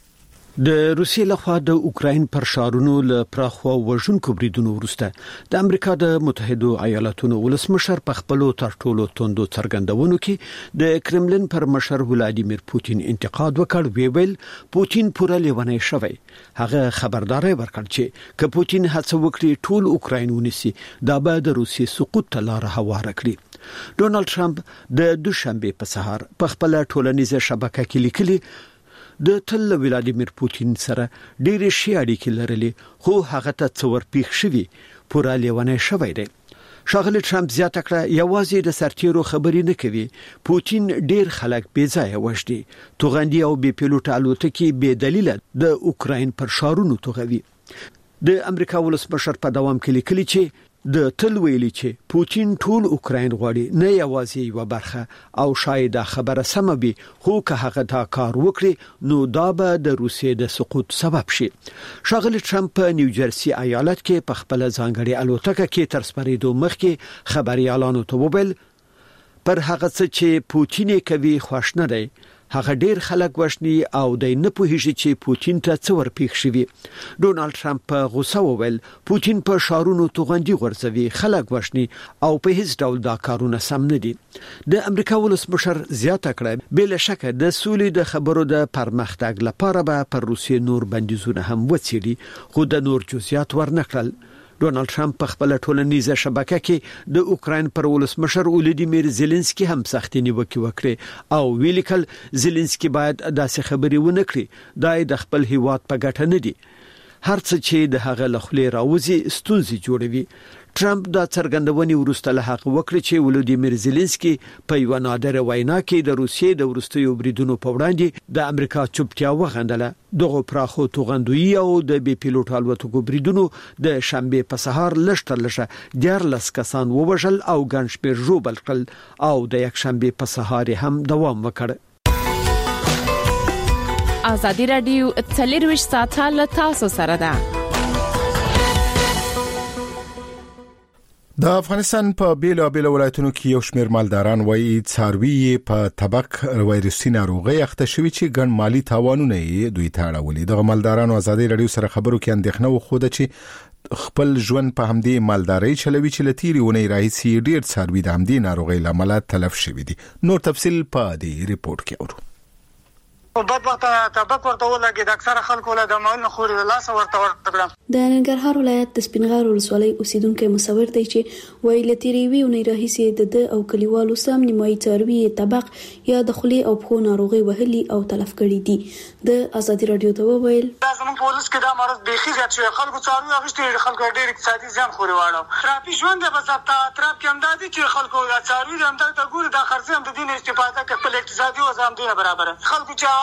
د روسیې لخوا د اوکراین پر شارونو له پراخو وژونکو بریدونو وروسته د امریکا د متحده ایالاتونو ولسمشر په خپل تر ټولو توندو څرګندونو کې د کرملین پر مشر ولادیمیر پوتین انتقاد وکړ. وی ویل پوتین پوره لیونی شوی. هغه خبرداري ورکړ چې که پوتین هڅه وکړي ټول اوکراین ونیسي دا به د روسیې سقوط ته لار هواره کړي. ډونالد ټرمپ د دوشنبه په سهار په خپل ټولنیزه شبکه کې لیکلي د تل ولادیمیر پوتین سره ډېرې ښې اړیکې لرلې، خو هغه ته څه ورپېښ شوي پوره لیونی شوی دی. ښاغلي ټرمپ زیاته کړه یوازې د سرتیرو خبرې نه کوي، پوتین ډېر خلک بې ځایه وژني، توغندي او بې پیلوټه الوتکې بې دلیله د اوکراین پر شارونو توغوي. د امریکا ولسمشر په دوام کې لیکلي چې د تل ویلي چې پوتین ټول اوکراین غواړي، نه یوازې یو برخه، او شاید خبره سمه وي، خو که هغه دا کار وکړي نو دا به د روسیې د سقوط سبب شي. ښاغلي ټرمپ په نیوجرسي ایالت کې په خپل ځانګړي الوتکه کې تر سپریدو مخکې خبريالانو ته وویل پر هغه څه چې پوتین کوي خوښ نه دی. هغه ډیر خلک وښني او د نه پوهیږي چې پوتین ته څه ورپېښ شوی. ډونالد ټرمپ په غوسه وویل پوتین په شارونو توغندي غورځوي، خلک وښني او په هیڅ ډول دا کارونه سم نه دي. د امریکا ولسمشر زیاته کړه بل شک د سولې د خبرو د پرمختګ لپاره به پر روسیې نور بندیزونه هم وڅېړي، خو د نور جزئیات ورنکړل. ډونالد ټرمپ په خپل ټولنیزه شبکه کې د اوکراین پر ولسمشر ولادیمیر زيلنسکي هم سختي نیوکه وکړه او ویلیکل زيلنسکي باید داسې خبرې ونه کړي، دا د خپل هیواد په ګټه نه دي. هر څه چې د هغه لخلې راوځي ستونزې جوړوي. ټرمپ دا څرګندونې وروسته له هغه وکړه چې ولودیمیر زيلنسکي په یو نادره وینا کې د روسیې د وروستیو بریدونو په وړاندې د امریکا چوپتیا وغندله. دغه پراخو توغندوی او د بي پيلوټ الوتکو بریدونو د شنبه په سهار لشتر لشه دیارلس کسان ووژل او ګڼ شمېر ژوبل کړل او د یک شنبه په سهار هم دوام وکړ. ازادي رادیو څلرویشت ساعته له تاسو سره ده. د افغانستان په بیلو بیلو ولایتونو کې یو شمېر مالداران وایي څاروي په تبک وایرسي ناروغي اخته شوي چې ګڼ مالی تاوانونه یې دوی ته اړولي. دغه مالدارانو ازادي رادیو سره خبرو کې اندېښنه وښوده چې خپل ژوند په همدې مالداري چلوي چې لتيري ونې راهيسي ډېر څاروي د همدې ناروغي لامل تلف شوي دي. نور تفصيل په دې ریپورت کې اورو. بد وخت تبک ورته ولګي د اکثره خلکو له د مال خوري د لاس ورته ورته. د ننګرهار ولایت د سپینغار ولسوالۍ اوسیدونکو مصور دی چې وایي لتيري وی ونې راهيسي د او کلیوالو سم نیمایي څاروي تبک یا د خولي او پخو ناروغي وهلي او تلف کړي دي. د ازادي رادیو ته وویل لازم پولیس کې دا مرض بيخي زیات شوی خلکو څاروي اغشتي خلکو ډېر اقتصادي ځان خوري واړو. تراپی ژوند د بساطه تراپ کې امدادي چې خلکو د څاروي د امداد ته ګوري د خرڅ هم د دین استفاده کوي خپل اقتصادي وزام دی برابر خلکو چې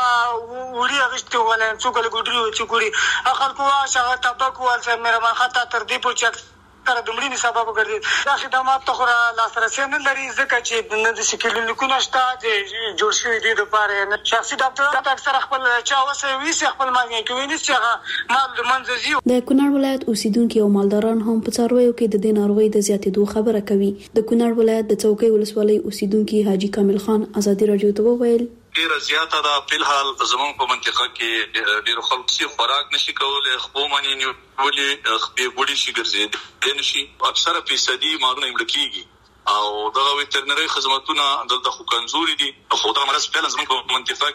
وړي اغشتي ولې څوک له ګډري څوک ګوري خلکو شغه تبک ول سره مېرمن خطا تر دې پوچک تر دمړي سبب ګرځي دا خدمات ته خورا لاسرسي نه لري ځکه چې د سکیلو لیکونه شته چې جوړ شوی دي د پاره شخصي ډاکټر ته اکثر خپل چا وسه وی سي خپل ماګي کوي نه چې مال د منځي. د کونړ ولایت اوسیدونکو او مالداران هم په څارویو کې د دې ناروغي د زیاتېدو خبره کوي. د کونړ ولایت د چوکۍ ولسوالۍ اوسیدونکو حاجی کامل خان ازادي رادیو ته وویل ډیر زیاته ده په الحال زمون په منطقه کې ډیر خلک سي خوراک نشي کولای خو مانی نیولې خپې ګوډي شي ګرځي نشي اکثره فیصدي مالونه ملکيږي او دغه ویټرنري خدماتونه دلته خو کمزوري دي خو دا مرز په زمون په منطقه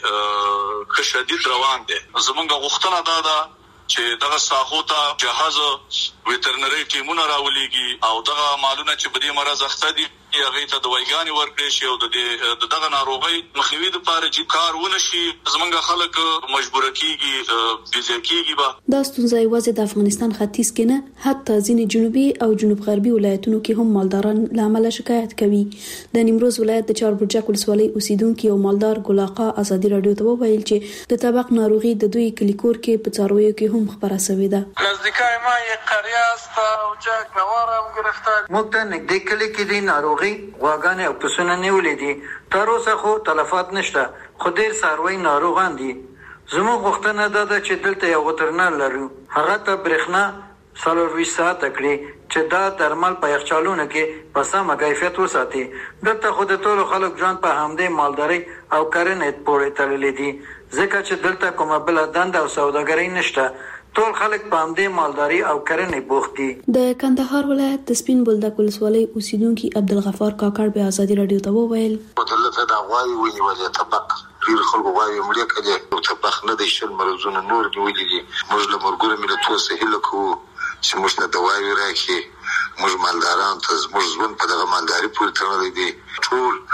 کې ښه شدید روان دي. زمونږ غوښتنه دا ده چې دغه ساحو ته جهاز ویټرنري ټیمونه راولېږي او دغه مالونه چې په دې مرز اخته دي هغه ته دوايګانې ورکړي شي او د دغه ناروغي مخنیوي لپاره چې کار ونشي زمونږ خلک مجبور کیږي بيځکیږي به. دا ستونزه یوازې د افغانستان ختیځ کې نه حتی ځینې جنوبي او جنوب غربي ولایتونو کې هم مالداران له امله شکایت کوي. د نیمروز ولایت د چاربرجک ولسوالۍ اوسیدونکو او مالدار ګلاقا ازادي رادیو ته وویل چې د تبق ناروغي د دوی کلیکور کې په څارویو کې هم خبره شوې ده. نزدیکای ما یې قریاست او جاک نوارم گرفتار موږ ته نږدې کلی کې دي ناروغي غواګانې او پسونه نیولې دي تر اوسه خو تلفات نشته خو ډېر څاروي ناروغان دي. زموږ غوښتنه ده چې دلته یو وترنر لرو هغه ته برېښنا څلور ساعت کړي چې دا درمل په یخچالونو کې په سمه کیفیت وساتي. دلته خو د ټولو خلک ژوند په همدې مالداري او کرنې پورې تړلې دي ځکه چې دلته کومه بل دنده او سوداګري نشته. ټول خلک په همدې مالداري او کرنې بوخت دي. د کندهار ولایت د سپین بولدک ولسوالۍ اوسیدونکو عبدالغفار کاکړ به ازادي رادیو ته وویل دلته دا غواړي ونیولې تبق ډیر خلکو غواړي مړه کړي او تبق نه دي شل مرزونه نور نیولې دي. موږ له مرګورو ملتونو سره هله کوو چې موږ ته دوايي راکړي. موږ مالداران ته موږ ژوند په دغه مالداري پورې تړلې دي.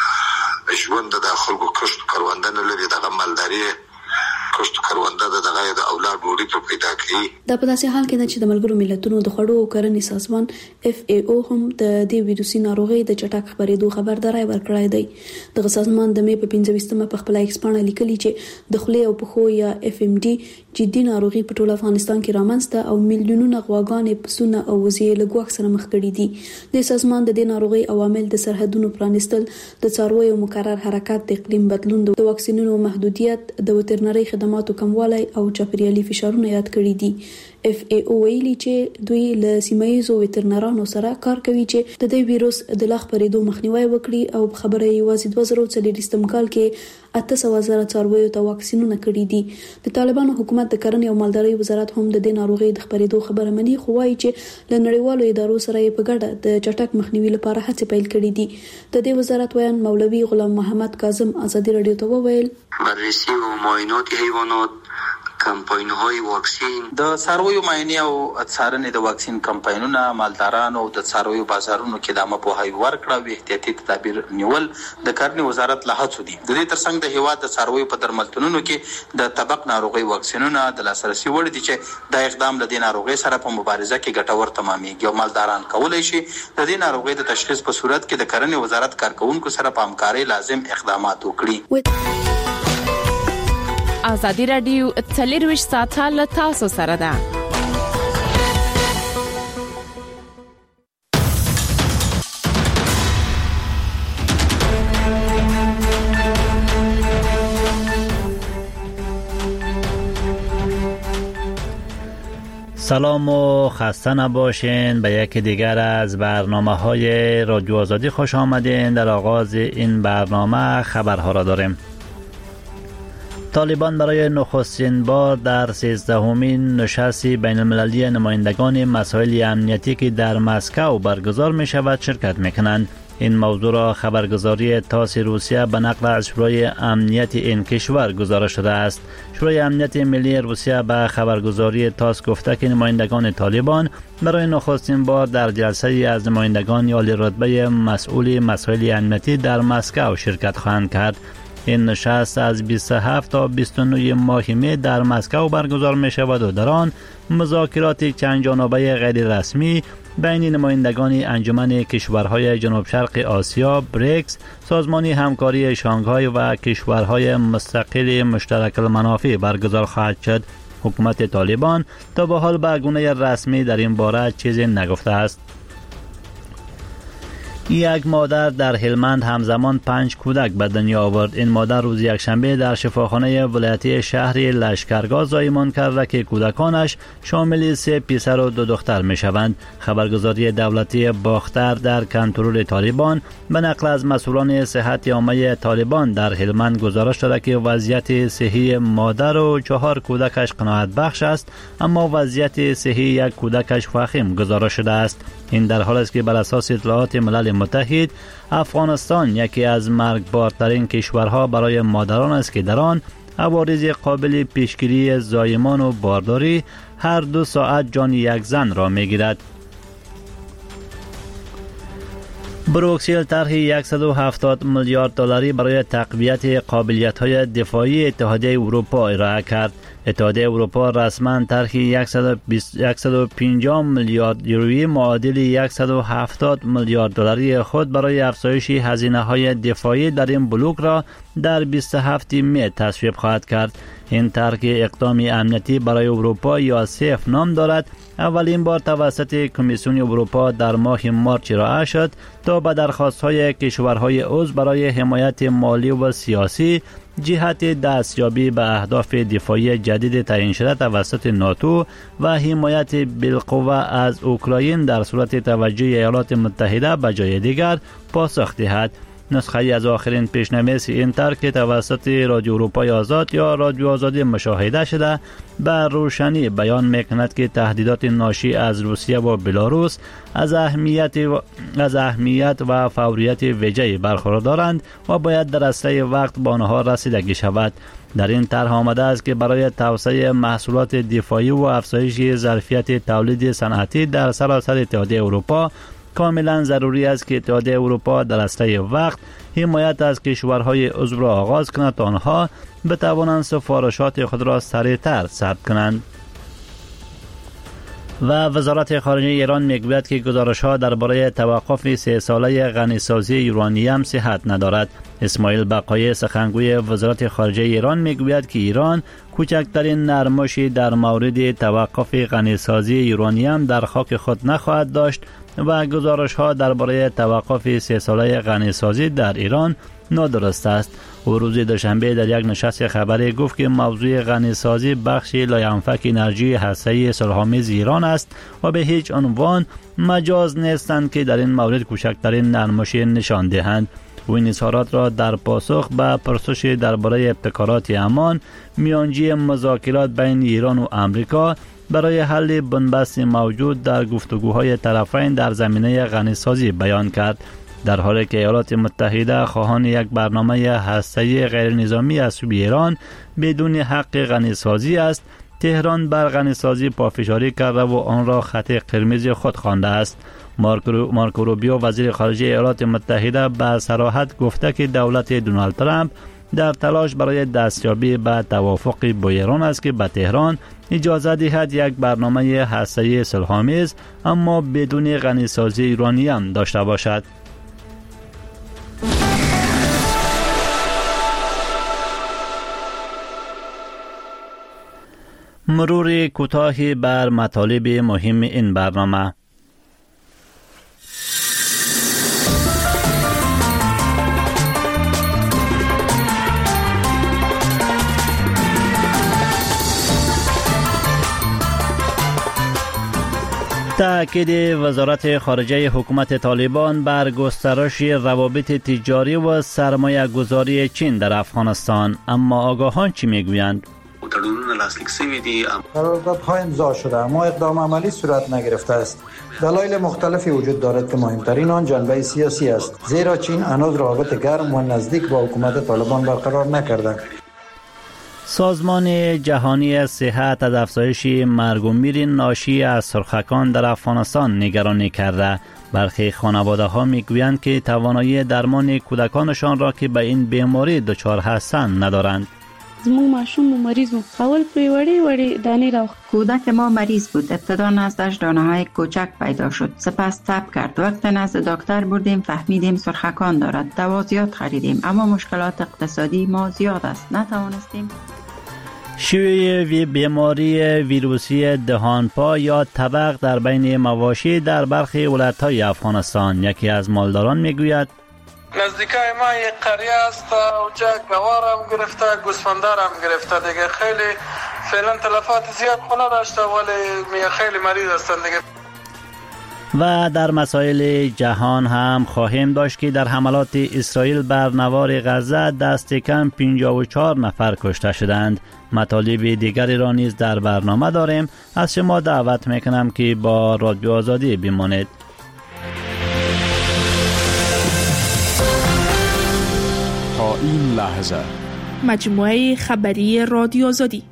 ټول ژوند د خلکو کښت کاروانده نه لري دغه مالداري کښت کارونده د دغه د اولاد ډوډۍ په پیدا کوي. دا په داسې حال کې ده چې د ملګرو ملتونو د خوړو او کرنې سازمان اف ای او هم د دې ویروسي ناروغي د چټک خبرېدو خبرداري ورکړې ده. دغه سازمان د مې په پنځه ویشتمه په خپل ایکسپانه لیکلي چې د خولې او پخو یا اف ام ډي جدي ناروغي په ټول افغانستان کې رامنځته او میلیونونه غواګانې پسونه او وزې له ګواښ سره مخ کړي دي. د سازمان د دې ناروغي عوامل د سرحدونو پرانیستل د څارویو مکرر حرکت د اقلیم بدلون د واکسینونو محدودیت د وترنري خدماتو کموالی او چاپیریالي فشارونه یاد کړي دي. اف ای او ویلي چې دوی له سیمایي وترنرانو سره کار کوي چې د دې ویروس د لا خپرېدو مخنیوي وکړي او خبره یوازې دوه زره څلوېښتم کال کې اته سوه زره څارویو ته واکسینونه کړي دي. د طالبانو حکومت د کرنې او مالدارۍ وزارت هم د دې ناروغي د خپرېدو خبره مني خو وايي چې له نړیوالو ادارو سره په ګډه د چټک مخنیوي لپاره هڅې پیل کړي دي. د دې وزارت ویان مولوي غلام محمد کاظم ازادي رادیو ته وویل بررسی و معاینات حیوانات کمپاین‌های واکسین د څارویو معاینه او څارنې د واکسین کمپاینونو مالدارانو او د څارویو بازارونو کې د مپوهاوی ورکړه او احتیاطي تدابیر نیول د کرنې وزارت له هڅو دي. د دې ترڅنګ د هیواد د څارویو په درملتونونو کې د طبق ناروغي واکسینونه د لاسرسي وړ دي چې د اقدام له دې ناروغي سره په مبارزه کې ګټور تمامېږي او مالداران کولای شي د دې ناروغي د تشخیص په صورت کې د کرنې وزارت کارکونکو سره په همکارۍ لازم اقدامات وکړي. ازادي رادیو څلرویش ساعته له تاسو سره ده. سلام و خسته نباشین. به یکی دیگر از برنامه‌های رادیو آزادی خوش آمدین. در آغاز این برنامه خبرها را داریم. طالبان برای نخستین بار در سیزدهمین نشست بین المللی نمایندگان مسائل امنیتی که در مسکو برگزار می شود شرکت می کنند. این موضوع را خبرگزاری تاس روسیه به نقل از شورای امنیت این کشور گزارش داده است. شورای امنیت ملی روسیه به خبرگزاری تاس گفته که نمایندگان طالبان برای نخستین بار در جلسه از نمایندگان عالی رتبه مسئول مسائل امنیتی در مسکو شرکت خواهند کرد. این نشست از بیست و هفت تا بیست و نه ماه می در مسکو برگزار می شود و در آن مذاکرات چند جانبه غیر رسمی بین نمایندگان انجمن کشورهای جنوب شرق آسیا بریکس، سازمان همکاری شانگهای و کشورهای مستقل مشترک المنافع برگزار خواهد شد. حکومت طالبان تا به حال به گونه رسمی در این باره چیزی نگفته است. یک مادر در هلمند همزمان پنج کودک به دنیا آورد. این مادر روز یکشنبه در شفاخانه ولایتی شهر لشکرگاه زایمان کرد که کودکانش شامل سه پسر و دو دختر می شوند. خبرگزاری دولتی باختر در کنترل طالبان به نقل از مسئولان صحت عامه طالبان در هلمند گزارش داده که وضعیت صحی مادر و چهار کودکش قناعت بخش است، اما وضعیت صحی یک کودکش وخیم گزارش شده است. این در حالی است که بر اساس اطلاعات ملل متحد افغانستان یکی از مرگبارترین کشورها برای مادران است که در آن عوارض قابل پیشگیری زایمان و بارداری هر دو ساعت جان یک زن را میگیرد. بروکسل طرح صد و هفتاد میلیارد دلاری برای تقویت قابلیت‌های دفاعی اتحادیه اروپا ارائه کرد. اتحادیه اروپا رسما طرح صد و پنجاه میلیارد یورویی معادل صد و هفتاد میلیارد دلاری خود برای افزایش هزینه‌های دفاعی در این بلوک را در بیست و هفت می تصویب خواهد کرد. این طرح اقدام امنیتی برای اروپا یا سیف نام دارد. اولین بار توسط کمیسیون اروپا در ماه مارچ ارائه شد تا به درخواست‌های کشورهای عضو برای حمایت مالی و سیاسی جهت دستیابی به اهداف دفاعی جدید تعیین شده توسط ناتو و حمایت بالقوه از اوکراین در صورت توجه ایالات متحده به جای دیگر پاسخ دهد. نسخه از آخرین پیشنویس این طرح که توسط رادیو اروپای آزاد یا رادیو آزادی مشاهده شده به روشنی بیان میکند که تهدیدات ناشی از روسیه و بلاروس از اهمیت و از اهمیت و فوریت ویژه‌ای برخوردارند و باید در اسرع وقت به آنها رسیدگی شود. در این طرح آمده است که برای توسعه محصولات دفاعی و افزایش ظرفیت تولید صنعتی در سراسر اتحادیه اروپا کاملا ضروری است که اتحادیه اروپا در اسرع وقت حمایت از کشورهای عضو را آغاز کند تا آنها بتوانند سفارشات خود را سریعتر ثبت کنند. و وزارت خارجه ایران میگوید که گزارش‌ها درباره توقف سه ساله غنیسازی یورانیم صحت ندارد. اسماعیل بقایی سخنگوی وزارت خارجه ایران میگوید که ایران کوچکترین نرمشی در مورد توقف غنیسازی یورانیم در خاک خود نخواهد داشت و گزارش‌ها درباره توقف سه ساله غنیسازی در ایران نادرست است. او روز دوشنبه در یک نشست خبری گفت که موضوع غنیسازی بخشی لاینفک انرژی هسته‌ای صلح‌آمیز ایران است و به هیچ عنوان مجاز نیستند که در این مورد کوچکترین نرمشی نشان دهند. او این اظهارات را در پاسخ به پرسش درباره ابتکارات امان میانجی مذاکرات بین ایران و آمریکا برای حل بنبست موجود در گفتگوهای طرفین در زمینه غنیسازی بیان کرد. در حالی که ایالات متحده خواهان یک برنامه هسته‌ای غیرنظامی از سوی ایران بدون حق غنیسازی است، تهران بر غنیسازی پافشاری کرده و آن را خط قرمز خود خوانده است. مارکو روبیو وزیر خارجه ایالات متحده به صراحت گفته که دولت دونالد ترامپ در تلاش برای دستیابی به توافق با ایران است که به تهران اجازه دهد یک برنامه هسته‌ای صلح‌آمیز اما بدون غنیسازی ایرانیان داشته باشد. مرور کوتاهی بر مطالب مهم این برنامه. تأکید وزارت خارجه حکومت طالبان بر گسترش روابط تجاری و سرمایه گذاری چین در افغانستان. اما آگاهان چی میگویند؟ قراردادها امضا شده اما اقدام عملی صورت نگرفته است. دلایل مختلفی وجود دارد که مهمترین آن جنبه سیاسی است، زیرا چین هنوز روابط گرم و نزدیک با حکومت طالبان برقرار نکرده. سازمان جهانی صحت از افزایش مرگ و میر ناشی از سرخکان در افغانستان نگرانی کرده. برخی خانواده ها می گویند که توانایی درمان کودکانشان را که به این بیماری دچار هستند ندارند. زمون ماشوم مریض و اول پری وړي وړي دانی را کودک ما مریض بود. ابتدا نزدش دانه های کوچک پیدا شد، سپس تب کرد. وقت نزد دکتر بردیم، فهمیدیم سرخکان دارد. دوا زیاد خریدیم اما مشکلات اقتصادی ما زیاد است، نتوانستیم. شیوع وی بیماری ویروسی دهانپا یا طبق در بین مواشی در برخی ولایت‌های افغانستان. یکی از مالداران میگوید نزدیکای ما یک قریه است و جا گوارم گرفته، گوسفندارم گرفته دیگه. خیلی فعلا تلفات زیاد خونه داشته ولی خیلی مریض هستند دیگه. و در مسائل جهان هم خواهیم داشت که در حملات اسرائیل بر نوار غزه دست کم پنجاه و چهار نفر کشته شدند. مطالب دیگری را نیز در برنامه داریم. از شما دعوت میکنم که با رادیو آزادی بمانید. تا این لحظه مجموعه خبری رادیو آزادی.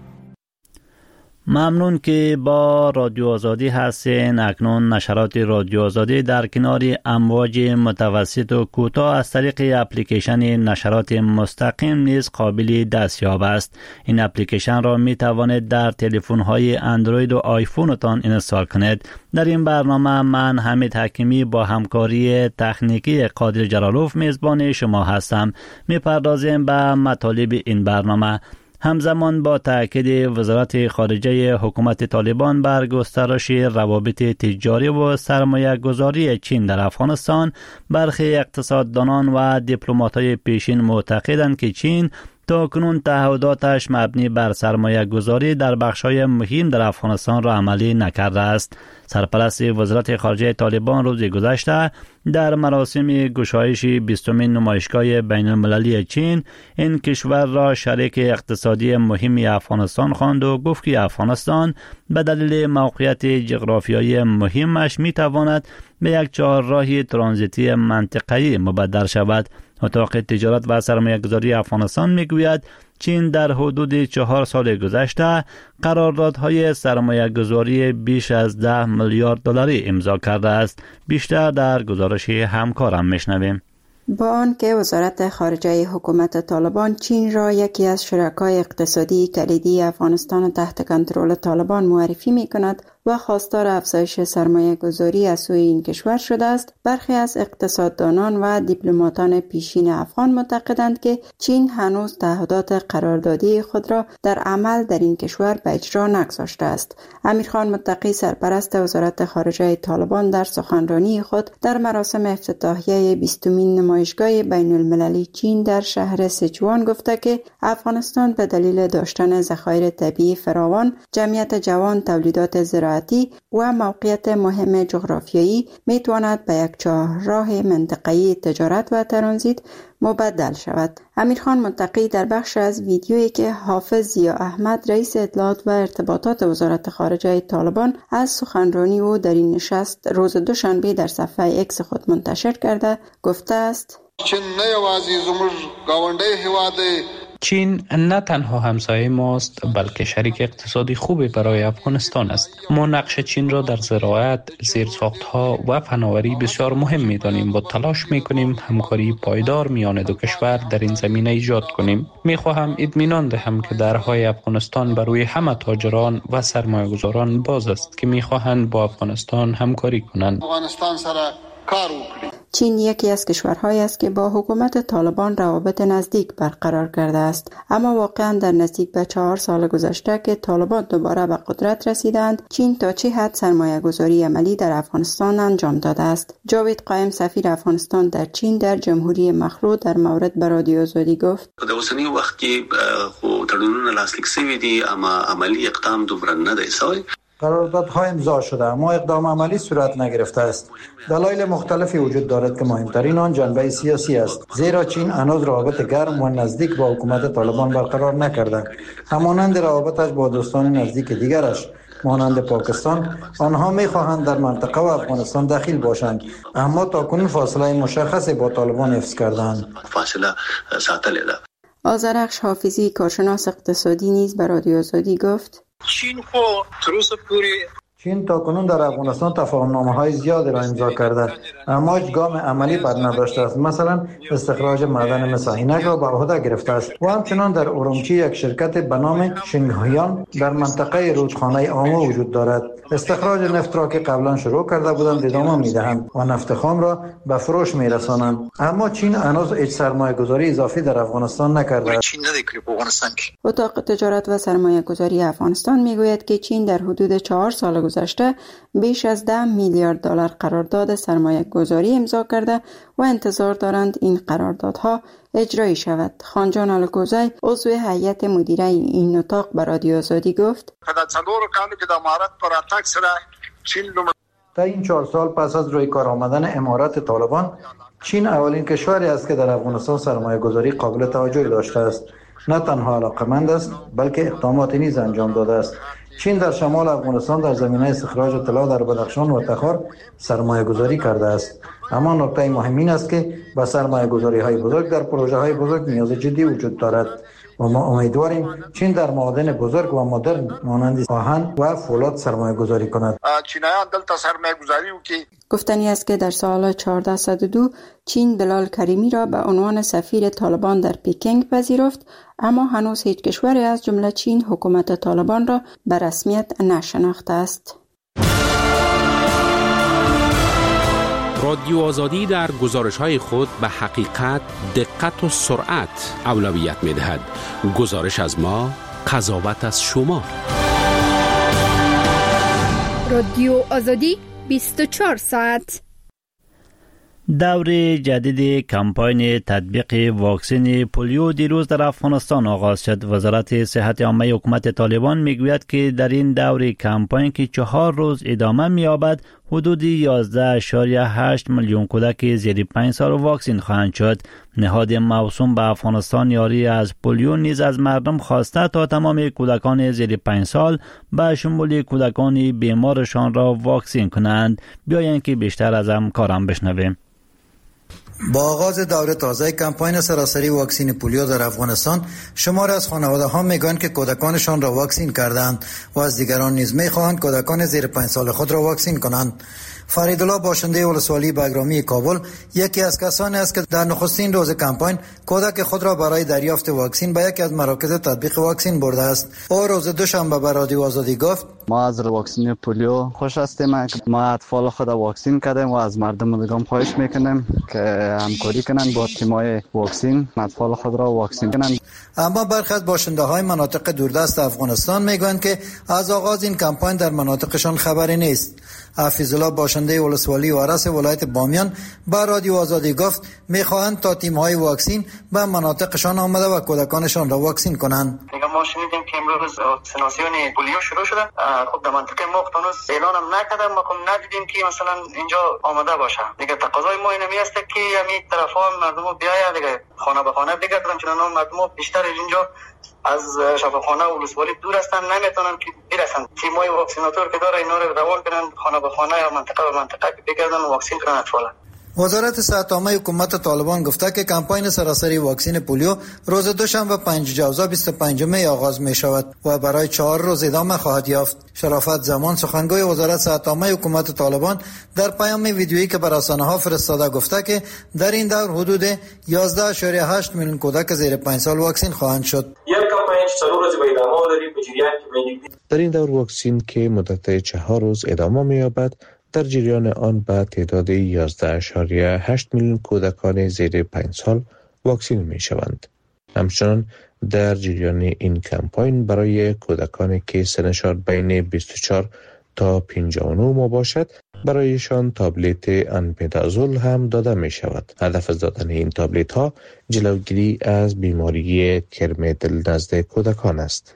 ممنون که با رادیو آزادی هستین. اکنون نشرات رادیو آزادی در کنار امواج متوسط و کوتاه از طریق اپلیکیشن نشرات مستقیم نیز قابل دستیاب است. این اپلیکیشن را می توانید در تلفن های اندروید و آیفونتان اینستال کنید. در این برنامه من حمید حکیمی با همکاری تکنیکی قادر جلالوف میزبان شما هستم. می پردازیم به مطالب این برنامه. همزمان با تأکید وزارت خارجه حکومت طالبان بر گسترش روابط تجاری و سرمایه گذاری چین در افغانستان، برخی اقتصاددانان و دیپلمات‌های پیشین معتقدند که چین تا کنون تعهداتش مبنی بر سرمایه گذاری در بخش‌های مهم در افغانستان را عملی نکرده است. سرپرست وزارت خارجه طالبان روز گذشته در مراسم گشایش بیستمین نمایشگاه بین المللی چین این کشور را شریک اقتصادی مهم افغانستان خواند و گفت که افغانستان به دلیل موقعیت جغرافیایی مهمش می تواند به یک چهارراه ترانزیتی منطقه‌ای مبدل شود. اتاق تجارت و سرمایه‌گذاری افغانستان میگوید چین در حدود چهار سال گذشته قراردادهای سرمایه‌گذاری بیش از ده میلیارد دلاری امضا کرده است. بیشتر در گزارش همکارم میشنویم. با آنکه وزارت خارجه حکومت طالبان چین را یکی از شرکای اقتصادی کلیدی افغانستان تحت کنترل طالبان معرفی می کند و خواستار افزایش سرمایه گذاری از سوی این کشور شده است، برخی از اقتصاددانان و دیپلماتان پیشین افغان معتقدند که چین هنوز تعهدات قراردادی خود را در عمل در این کشور به اجرا نگذاشته است. امیرخان متقی سرپرست وزارت خارجه طالبان در سخنرانی خود در مراسم افتتاحیه بیستمین نمایشگاه بین المللی چین در شهر سیچوان گفته که افغانستان به دلیل داشتن ذخایر طبیعی فراوان، جمعیت جوان، تولیدات زراعی زراعتی و موقعیت مهم جغرافیایی می تواند به یک چهارراه منطقه‌ای تجارت و ترانزیت مبدل شود. امیرخان متقی در بخش از ویدیویی که حافظ ضیا احمد رئیس اطلاعات و ارتباطات وزارت خارجه طالبان از سخنرانی او در این نشست روز دوشنبه در صفحه اکس خود منتشر کرده گفته است: چین نه یوازې زموږ ګاونډی هیواد دی. چین نه تنها همسایه ماست بلکه شریک اقتصادی خوبی برای افغانستان است. ما نقش چین را در زراعت، زیرساختها و فناوری بسیار مهم می‌دانیم و تلاش می‌کنیم همکاری پایدار میان دو کشور در این زمینه ایجاد کنیم. می‌خواهم اطمینان دهم که درهای افغانستان برای همه تاجران و سرمایه‌گذاران باز است که می‌خواهند با افغانستان همکاری کنند. افغانستان سره کار وکړي. چین یکی از کشورهایی است که با حکومت طالبان روابط نزدیک برقرار کرده است، اما واقعا در نزدیک به چهار سال گذشته که طالبان دوباره به قدرت رسیدند، چین تا چه حد سرمایه گذاری عملی در افغانستان انجام داده است. جاوید قائم سفیر افغانستان در چین در جمهوری مخلوع در مورد به رادیو آزادی گفت: د اوسنی وخت کې خو تړونونه لاسلیک شوي دي اما عملی اقدام دومره نه دی شوی. قراردادها امضا شده اما اقدام عملی صورت نگرفته است. دلایل مختلفی وجود دارد که مهمترین آن جنبه سیاسی است، زیرا چین هنوز روابط گرم و نزدیک با حکومت طالبان برقرار نکرده، همانند روابطش با دوستان نزدیک دیگرش مانند پاکستان. آنها می‌خواهند در منطقه و افغانستان دخیل باشند، اما تاکنون فاصله مشخصی با طالبان حفظ کردند. فاصله ساتلې ده. آذرخش حافظی کارشناس اقتصادی نیز به رادیو آزادی گفت: چین خو تر اوسه پورې چین تاکنون در افغانستان تفاهم‌نامه‌های زیادی را امضا کرده اما هیچ گام عملی بر نداشته است. مثلا استخراج معدن مس عینک را به عهده گرفته است و همچنان در اورمچی یک شرکت به نام شینگهیان در منطقه رودخانه آمو وجود دارد. استخراج نفت را که قبلا شروع کرده بودند ادامه می‌دهند و نفت خام را به فروش می‌رسانند، اما چین هنوز هیچ سرمایه‌گذاری اضافی در افغانستان نکرده است. چین ندیکلی په افغانستان کې. اتاق تجارت و سرمایه‌گذاری افغانستان میگوید که چین در حدود چهار سال گذشته بیش از ده میلیارد دلار قرارداد سرمایه گذاری امضا کرده و انتظار دارند این قراردادها اجرایی شود. خانجان الکوزی عضو هیئت مدیره این اتاق به رادیو آزادی گفت: په څلورو کالو کې د امارت پر اتاک سره چین لومړی تا این چهار سال پس از روی کار آمدن امارت طالبان، چین اولین کشوری است که در افغانستان سرمایه گذاری قابل توجه داشته است. نه تنها علاقمند است بلکه اقدامات نیز انجام داده است. چین در شمال افغانستان در زمینه استخراج طلا در بدخشان و تخار سرمایه گذاری کرده است، اما نکته مهم این است که با سرمایه گذاری های بزرگ در پروژه های بزرگ نیاز جدی وجود دارد و ما امیدواریم چین در معادن بزرگ و مدرن مانند آهن و فولاد سرمایه گذاری کند. چینایان دلته سرمایه گذاری وکړي. گفتنی است که در سال هزار و چهارصد و دو چین بلال کریمی را به عنوان سفیر طالبان در پکینگ پذیرفت، اما هنوز هیچ کشوری از جمله چین حکومت طالبان را به رسمیت نشناخته است. رادیو آزادی در گزارش‌های خود به حقیقت، دقت و سرعت اولویت می‌دهد. گزارش از ما، قضاوت از شما. رادیو آزادی بیست و چهار ساعت. دور جدید کمپاین تطبیق واکسن پولیو دیروز در افغانستان آغاز شد. وزارت صحت عامه حکومت طالبان میگوید که در این دور کمپاین که چهار روز ادامه می‌یابد، حدود یازده اشاریه هشت میلیون کودک زیر پنج سال واکسن خواهند شد. نهاد موسوم به افغانستان یاری از پولیو نیز از مردم خواسته تا تمام کودکان زیر پنج سال به شمول کودکان بیمارشان را واکسن کنند. بیایید که بیشتر از همکاران بشنویم. با آغاز دور تازه کمپاین سراسری واکسن پولیو در افغانستان، شمار از خانواده ها میگویند که کودکانشان را واکسن کردند و از دیگران نیز میخواهند کودکان زیر پنج سال خود را واکسن کنند. فریدالله باشنده ولسوالی بگرامی کابل یکی از کسانی است که در نخستین روز کمپاین کودک خود را برای دریافت واکسن به یکی از مراکز تطبیق واکسن برده است. او روز دوشنبه به رادیو آزادی گفت: ما از واکسن پولیو خوش هستیم. ما اطفال خود واکسن کردیم و از مردم دیگه خواهش میکنیم که همکاری کنند با تیم‌های واکسن، اطفال خود را واکسن کنند. اما برخی از باشنده‌های مناطق دوردست افغانستان میگویند که از آغاز این کمپاین در مناطقشان خبری نیست. حفیظالله باشنده ولسوالی وارث ولایت بامیان با رادیو آزادی گفت میخواهند تا تیم‌های واکسن به مناطقشان آمده و کودکانشان را واکسن کنند. ما شنیدیم که امروز واکسیناسیون پولیو شروع شده. خب در منطقه ما هنوز اعلان هم نکرده، ما هم ندیدیم که مثلا اینجا آماده باشه. دیگه تقاضای ما اینمی است که همین طرفا مردم بیاید دیگه خانه به خانه دیگه چون مردم بیشتر اینجا از شفاخانه و ولسوالی دور هستن، نمیتونن که برسن. تیمای واکسیناتور که داره اینا رو روان کنن خانه به خانه یا منطقه به منطقه که بگردن و واکسین کنن اطفال. وزارت صحت عامه حکومت طالبان گفته که کمپاین سراسری واکسین پولیو روز دوشنبه پنج جوزا بیست و پنج می آغاز می شود و برای چهار روز ادامه خواهد یافت. شرافت زمان سخنگوی وزارت صحت عامه حکومت طالبان در پیام ویدیویی که بر رسانه‌ها فرستاده گفته که در این دور حدود یازده اشاریه هشت میلیون کودک زیر پنج سال واکسین خواهند شد. یک کمپاین چهار روز به ادامه داریم به جریان که در این دور واکسین که مدت چهار روز ادامه می‌یابد، در جریان آن به تعداد یازده اشاریه هشت میلیون کودکان زیر پنج سال واکسین می شوند. همچنان در جریان این کمپاین برای کودکانی که سنشان بین بیست و چهار تا پنجاه و نه ماه باشد برایشان تابلت انپیدازول هم داده می شود. هدف از دادن این تابلت ها جلوگیری از بیماری کرم دل نزد کودکان است.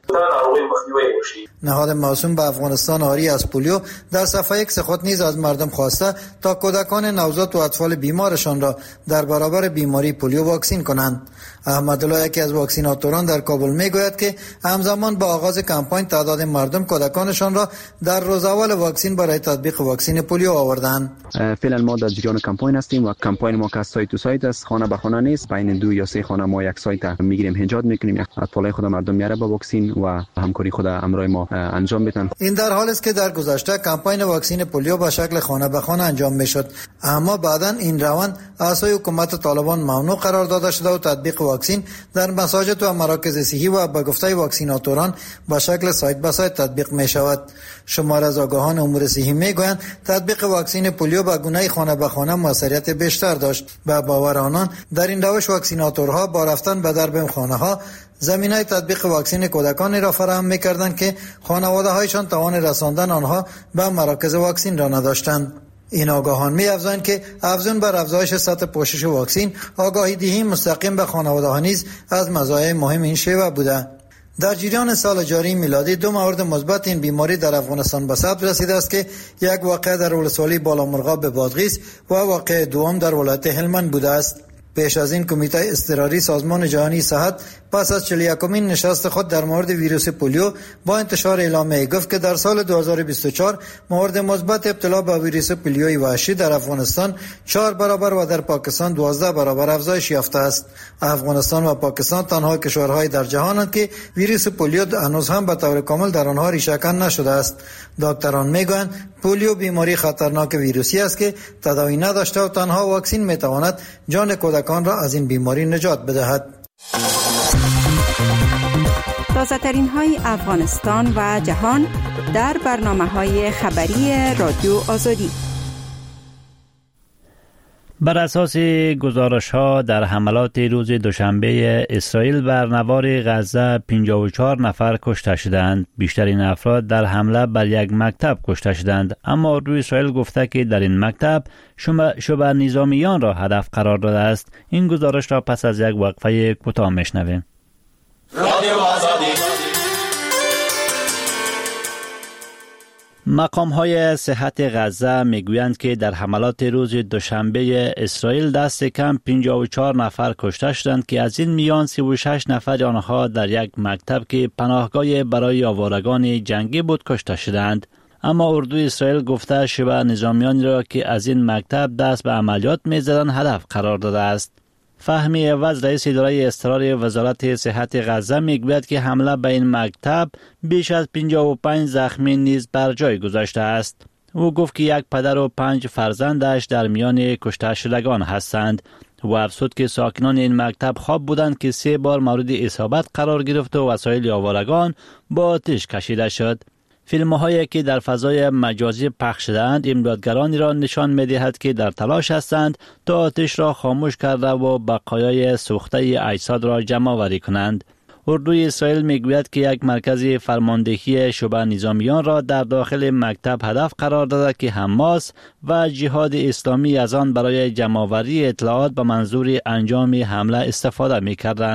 نهاد موسوم به افغانستان آری از پولیو در صفحه ایکس خود نیز از مردم خواسته تا کودکان نوزاد و اطفال بیمارشان را در برابر بیماری پولیو واکسین کنند. احمدالله یکی از واکسیناتوران در کابل میگوید که همزمان با آغاز کمپاین تعداد مردم کودکانشان را در روز اول واکسین برای تطبیق واکسین پولیو آوردند. فعلا ما در جریان کمپاین هستیم و کمپاین ما که سایت تو سایت است، خانه به خانه نیست. بین دو یا سه خانه ما یک سایت میگیریم، هنجاد میکنیم، اطفالای خود مردم میاره با واکسین و همکاری خود همراه ما انجام بدن. این در حالی است که در گذشته کمپاین واکسین پولیو به شکل خانه به خانه انجام میشد، اما بعدا این روند از حکومت طالبان ممنوع قرار داده شده و تطبیق واکسین در مساجد و مراکز صحی و به گفته واکسیناتوران به شکل سایت به سایت تطبیق می شود. شمار از آگاهان امور صحی میگویند تطبیق واکسین پولیو به گونه خانه به خانه موثریت بیشتر داشت. به باور آنان در این روش واکسیناتورها با رفتن به درب خانه ها زمینه تطبیق واکسین کودکانی را فراهم می‌کردند که خانواده‌هایشان توان رساندن آنها به مراکز واکسین را نداشتند. این آگاهان می‌افزایند که افزون بر افزایش سطح پوشش واکسین، آگاهی دهی مستقیم به خانواده‌ها نیز از مزایای مهم این شیوه بوده. در جریان سال جاری میلادی دو مورد مثبت این بیماری در افغانستان به ثبت رسیده است که یک واقعه در ولسوالی بالامرغاب به بادغیس و واقعه دوم در ولایت هلمند بوده است. پیش از این کمیته اضطراری سازمان جهانی صحت پس از چهل و یکمین نشست خود در مورد ویروس پولیو با انتشار اعلامیه گفت که در سال دو هزار و بیست و چهار مورد مثبت ابتلا به ویروس پولیوی وحشی در افغانستان چهار برابر و در پاکستان دوازده برابر افزایش یافته است. افغانستان و پاکستان تنها کشورهای در جهانند که ویروس پولیو هنوز هم به طور کامل در آنها ریشه‌کن نشده است. دکتران میگویند پولیو بیماری خطرناک ویروسی است که تداوی نداشته و تنها واکسین میتواند جان کودکان را از این بیماری نجات بدهد. تازه ترین های افغانستان و جهان در برنامه های خبری رادیو آزادی. بر اساس گزارش ها در حملات روز دوشنبه اسرائیل بر نوار غزه پنجاه و چهار نفر کشته شدند. بیشترین افراد در حمله بر یک مکتب کشته شدند، اما اردوی اسرائیل گفته که در این مکتب شبه نظامیان را هدف قرار داده است. این گزارش را پس از یک وقفه کوتاه میشنویم. رادیو آزادی. مقام‌های صحت غزه میگویند که در حملات روز دوشنبه اسرائیل دست کم پنجاه و چهار نفر کشته شدند که از این میان سی و شش نفر آنها در یک مکتب که پناهگاه برای آوارگان جنگی بود کشته شدند. اما اردوی اسرائیل گفته شبه نظامیانی را که از این مکتب دست به عملیات می‌زدند هدف قرار داده است. فهمی عوض رئیس اداره اضطراری وزارت صحت غزه میگوید که حمله به این مکتب بیش از پنجاه و پنج زخمی نیز بر جای گذاشته است. او گفت که یک پدر و پنج فرزندش در میان کشته شدگان هستند و افزود که ساکنان این مکتب خواب بودند که سه بار مورد اصابت قرار گرفت و وسایل آوارگان با آتش کشیده شد. فیلم هایی که در فضای مجازی پخش شدند امدادگرانی را نشان می دهد که در تلاش هستند تا آتش را خاموش کرده و بقایای سوخته اجساد را جمع آوری کنند. اردوی اسرائیل می گوید که یک مرکز فرماندهی شبه نظامیان را در داخل مکتب هدف قرار داده که حماس و جهاد اسلامی از آن برای جمع آوری اطلاعات به منظور انجام حمله استفاده می کردند.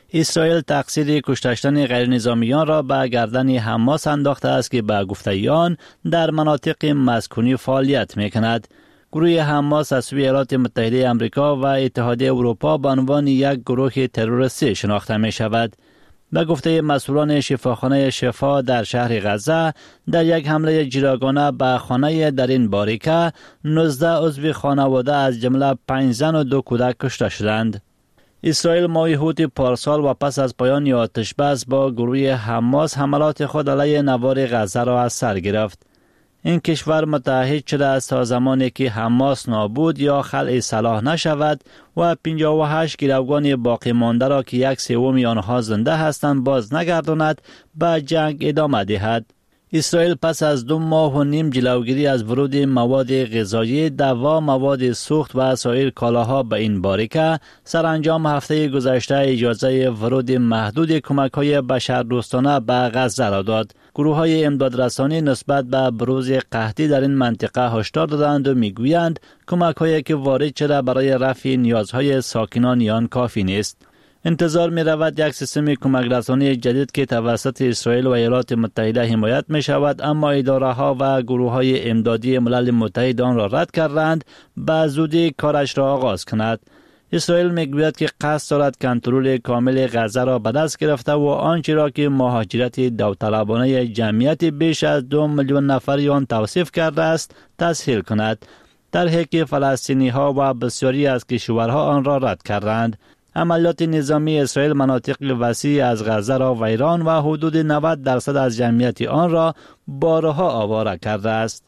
اسرائیل تقصیر کشته غیرنظامیان را به گردن حماس انداخته است که به گفته آن در مناطق مسکونی فعالیت می‌کند. گروه حماس از سوی ایالات متحده آمریکا و اتحادیه اروپا به عنوان یک گروه تروریستی شناخته می شود. به گفته مسئولان شفاخانه شفا در شهر غزه، در یک حمله جیرگانه به خانه در این باریکه نوزده عضو خانواده از جمله پنج زن و دو کودک کشته شدند. اسرائیل ماه حوت پارسال و پس از پایان آتش بس با گروه حماس حملات خود علیه نوار غزه را از سر گرفت. این کشور متحد شده است تا زمانی که حماس نابود یا خلع سلاح نشود و پنجاه و هشت گروگان باقی مانده را که یک سوم آنها زنده هستند باز نگرداند به جنگ ادامه دهد. اسرائیل پس از دو ماه و نیم جلوگیری از ورود مواد غذایی، دوا، مواد سوخت و سایر کالاها به این باریکه، سرانجام هفته گذشته اجازه ورود محدود کمک‌های بشردوستانه به غزه را داد. گروه‌های امدادرسانی نسبت به بروز قحطی در این منطقه هشدار دادند و می‌گویند کمک‌هایی که وارد شده برای رفع نیازهای ساکنان آن کافی نیست. انتظار می رود یک سیستم کمک رسانی جدید که توسط اسرائیل و ایالات متحده حمایت می شود، اما اداره ها و گروه های امدادی ملل متحد آن را رد کردند به زودی کارش را آغاز کند. اسرائیل می گوید که قصد دارد کنترل کامل غزه را به دست گرفته و آنچه را که مهاجرت داوطلبانه جمعیت بیش از دو میلیون نفری آن توصیف کرده است تسهیل کند. در حالی که فلسطینی ها و بسیاری از کشورها آن را رد کردند. عملیات نظامی اسرائیل مناطق وسیع از غزه را ویران و حدود نود درصد از جمعیت آن را بارها آواره کرده است.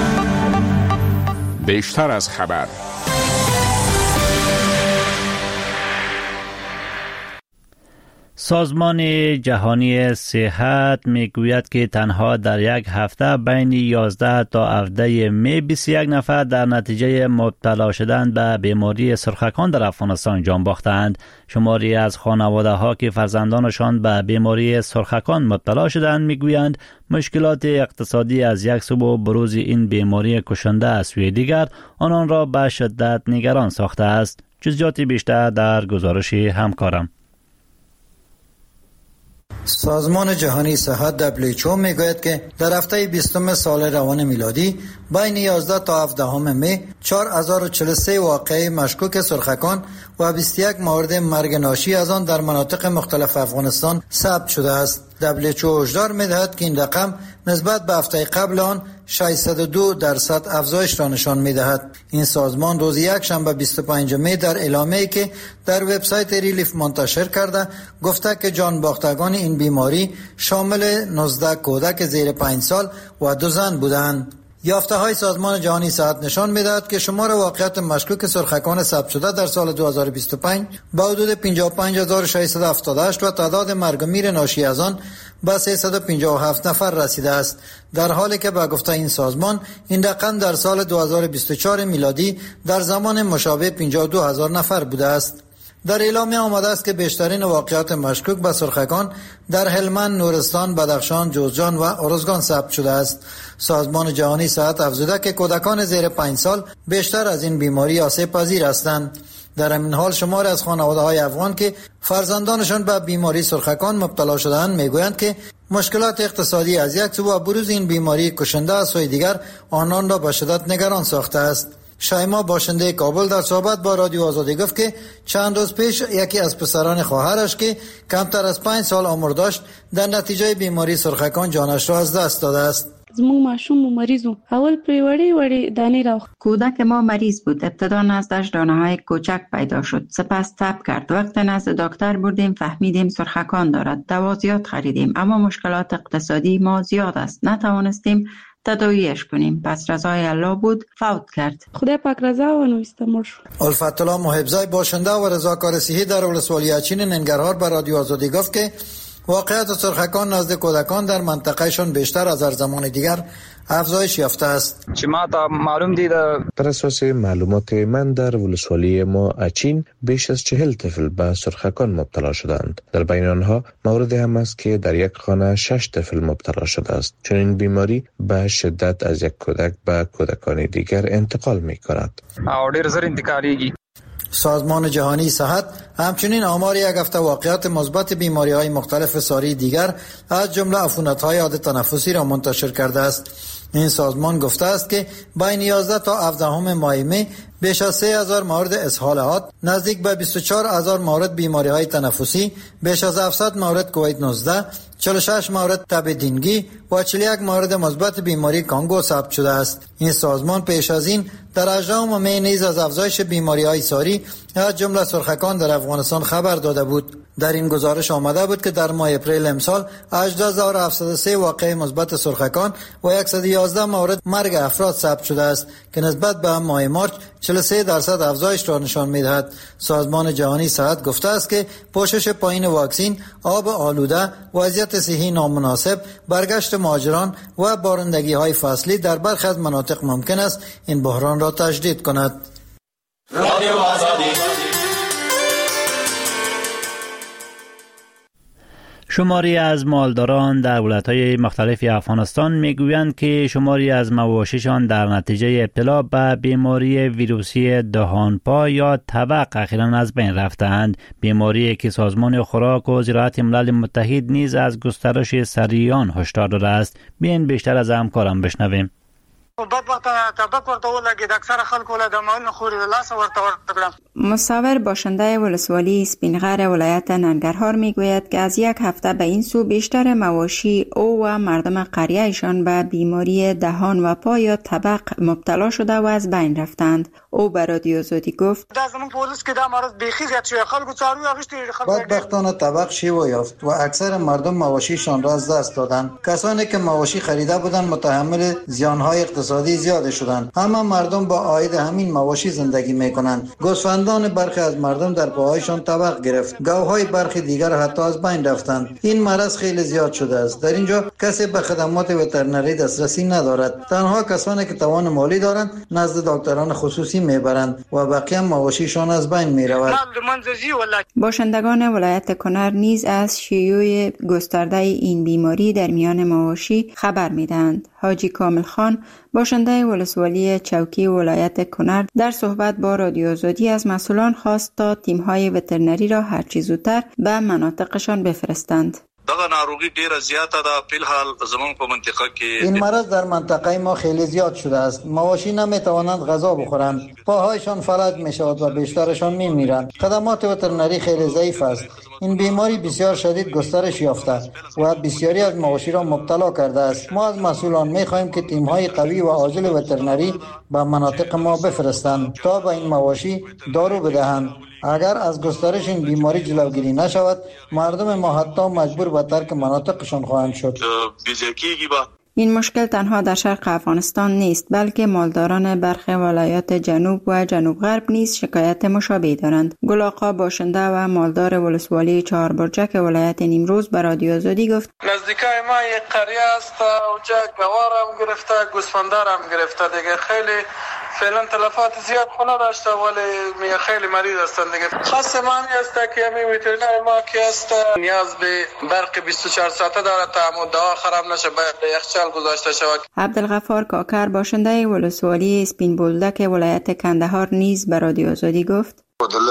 بیشتر از خبر. سازمان جهانی صحت میگوید که تنها در یک هفته بین یازده تا هفده می بیست و یک نفر در نتیجه مبتلا شدن به بیماری سرخکان در افغانستان جان باختند. شماری از خانواده ها که فرزندانشان به بیماری سرخکان مبتلا شدند میگویند مشکلات اقتصادی از یک سو و بروز این بیماری کشنده از سوی دیگر آنان را به شدت نگران ساخته است. جزئیات بیشتر در گزارش همکارم. سازمان جهانی صحت دبلیو اچ او میگوید که در هفته بیستم سال روان میلادی بین یازده تا هفده می چهار هزار و چهل و سه واقعه مشکوک سرخکان و بیست و یک مورد مرگ ناشی از آن در مناطق مختلف افغانستان ثبت شده است. دبلیو اچ او هشدار می‌دهد که این رقم نسبت به هفته قبل آن ششصد و دو درصد افزایش را نشان می‌دهد. این سازمان روز یک شنبه بیست و پنجم می در اعلامیه‌ای که در وبسایت ریلیف منتشر کرده گفته که جان باختگان این بیماری شامل نوزده کودک زیر پنج سال و دو زن بودند. یافته‌های سازمان جهانی صحت نشان می‌دهد که شمار واقعات مشکوک سرخکان ثبت شده در سال دو هزار و بیست و پنج به حدود پنجاه و پنج هزار و ششصد و هفتاد و هشت و تعداد مرگ و میر ناشی از آن به سیصد و پنجاه و هفت نفر رسیده است، در حالی که به گفته این سازمان این رقم در سال دو هزار و بیست و چهار میلادی در زمان مشابه پنجاه و دو هزار نفر بوده است. در اعلامیه آمده است که بیشترین واقعات مشکوک به سرخکان در هلمند، نورستان، بدخشان، جوزجان و ارزگان ثبت شده است. سازمان جهانی صحت افزوده که کودکان زیر پنج سال بیشتر از این بیماری آسیب پذیر هستند. در همین حال شمار از خانواده‌های افغان که فرزندانشان به بیماری سرخکان مبتلا شده‌اند میگویند که مشکلات اقتصادی از یک سو و بروز این بیماری کشنده از سوی دیگر آنان را به شدت نگران ساخته است. شایما باشنده کابل در صحبت با رادیو آزادی گفت که چند روز پیش یکی از پسران خواهرش که کمتر از پنج سال عمر داشت در نتیجه بیماری سرخکان جانش را از دست داده است. زمون ماشوم مریض و اول پری وړي وړي دانې راو کودک ما مریض بود. ابتدا نزدش دانه های کوچک پیدا شد. سپس تب کرد. وقت نزد دکتر بردیم فهمیدیم سرخکان دارد. دوا زیاد خریدیم اما مشکلات اقتصادی ما زیاد است. نتوانستیم تداویش کنیم. پس رضای الله بود فوت کرد. خدای پاک رضا و نوسته مر شد. الفت الله محبزای باشنده و رضاکار صحی در ولسوالی اچین ننگرهار بر رادیو آزادی گفت که واقعیت سرخکان نزد کودکان در منطقهشان بیشتر از هر زمان دیگر افزایش یافته است. چه ما تا معلوم دید بر اساس معلومات من در ولسوالی ما اچین بیش از چهل طفل به سرخکان مبتلا شدند. در بین آنها مورد هم است که در یک خانه شش طفل مبتلا شده است. چون این بیماری به شدت از یک کودک به کودکان دیگر انتقال می کند. او ډیر زر انتقالیږي. سازمان جهانی صحت همچنین آمار یک هفته واقعات مثبت بیماری‌های مختلف ساری دیگر از جمله عفونت‌های عادی تنفسی را منتشر کرده است. این سازمان گفته است که بین یازده تا هفده ماه می بیش از سه هزار مورد اسهال حاد، نزدیک به بیست و چهار هزار مورد بیماری‌های تنفسی، بیش از هفتصد مورد کووید نوزده، چهل و شش مورد تب دینگی و چهل و یک مورد مثبت بیماری کانگو ثبت شده است. این سازمان پیش از این در هجدهم می نیز از افزایش بیماری‌های ساری از جمله سرخکان در افغانستان خبر داده بود. در این گزارش آمده بود که در ماه اپریل امسال هجده هزار و هفتصد و سه واقعه مثبت سرخکان و صد و یازده مورد مرگ افراد ثبت شده است که نسبت به ماه مارچ چهل و سه درصد افزایش را نشان می‌دهد. سازمان جهانی صحت گفته است که پوشش پایین واکسن، آب آلوده، وضعیت صحی نامناسب، برگشت مهاجران و بارندگی‌های فصلی در برخی از مناطق ممکن است این بحران را تشدید کند. رادیو آزادی. شماری از مالداران در ولایت‌های مختلف افغانستان میگویند که شماری از مواشیشان در نتیجه ابتلا به بیماری ویروسی دهانپا یا تبق اخیراً از بین رفتند. بیماری که سازمان خوراک و زراعت ملل متحد نیز از گسترش سریع آن هشدار داده است. بیاین بیشتر از همکارم بشنویم. مصور باشنده ولسوالی سپینغر ولایت ننگرهار میگوید که از یک هفته به این سو بیشتر مواشی او و مردم قریه ایشان به بیماری دهان و پا یا تبق مبتلا شده و از بین رفتند. او به رادیو آزادی گفت بدبختانه تبق شیوع یافت و اکثر مردم مواشیشان را از دست دادند. کسانی که مواشی خریده بودند متحمل زیانهای اقتصادی زیاد شدند. همه مردم با عاید همین مواشی زندگی میکنند. گوسفندان برخی از مردم در پاهایشان تبق گرفت. گاوهای برخی دیگر حتی از بین رفتند. این مرض خیلی زیاد شده است. در اینجا کسی به خدمات وترنری دسترسی ندارد. تنها کسانی که توان مالی دارند نزد دکتران خصوصی میبرند و بقیه مواشیشان از بین میرود. باشندگان ولایت کنر نیز از شیوع گسترده این بیماری در میان مواشی خبر میدهند. حاجی کامل خان باشنده ولسوالی چوکی ولایت کنر در صحبت با رادیو آزادی از مسئولان خواست تا تیم‌های وترنری را هر چه زودتر به مناطقشان بفرستند. دغه ناروغي ډیره زیاته ده. په الحال زمون په منطقه کې این مرض در منطقه ما خیلی زیاد شده است. مواشی نمیتوانند غذا بخورند، پاهایشان فلج میشود و بیشترشان میمیرند. خدمات وترنری خیلی ضعیف است. این بیماری بسیار شدید گسترش یافته و بسیاری از مواشی را مبتلا کرده است. ما از مسئولان میخواهیم که تیم‌های قوی و عاجل وترنری به مناطق ما بفرستند تا به این مواشی دارو بدهند. اگر از گسترش این بیماری جلوگیری نشود مردم ما حتی مجبور به ترک مناطقشان خواهند شد. این مشکل تنها در شرق افغانستان نیست بلکه مالداران برخی ولایات جنوب و جنوب غرب نیز شکایت مشابه دارند. گل آقا باشنده و مالدار ولسوالی چهار برجک ولایت نیمروز به رادیو آزادی گفت نزدیکای ما یک قریه است و جا گوارم گرفته، گوسفندارم گرفته دیگه. خیلی فعلا تلفات زیاد خونه داشته ولی میگه خیلی مریض هستن دیگه. خاص ما همی است که همی ویترینر ما که است نیاز به برق بیست و چهار ساعته داره تا دوا خراب نشه باید یخچال گذاشته شود. عبدالغفار کاکر باشنده ولسوالی سپین بولدک ولایت کندهار نیز به رادیو آزادی گفت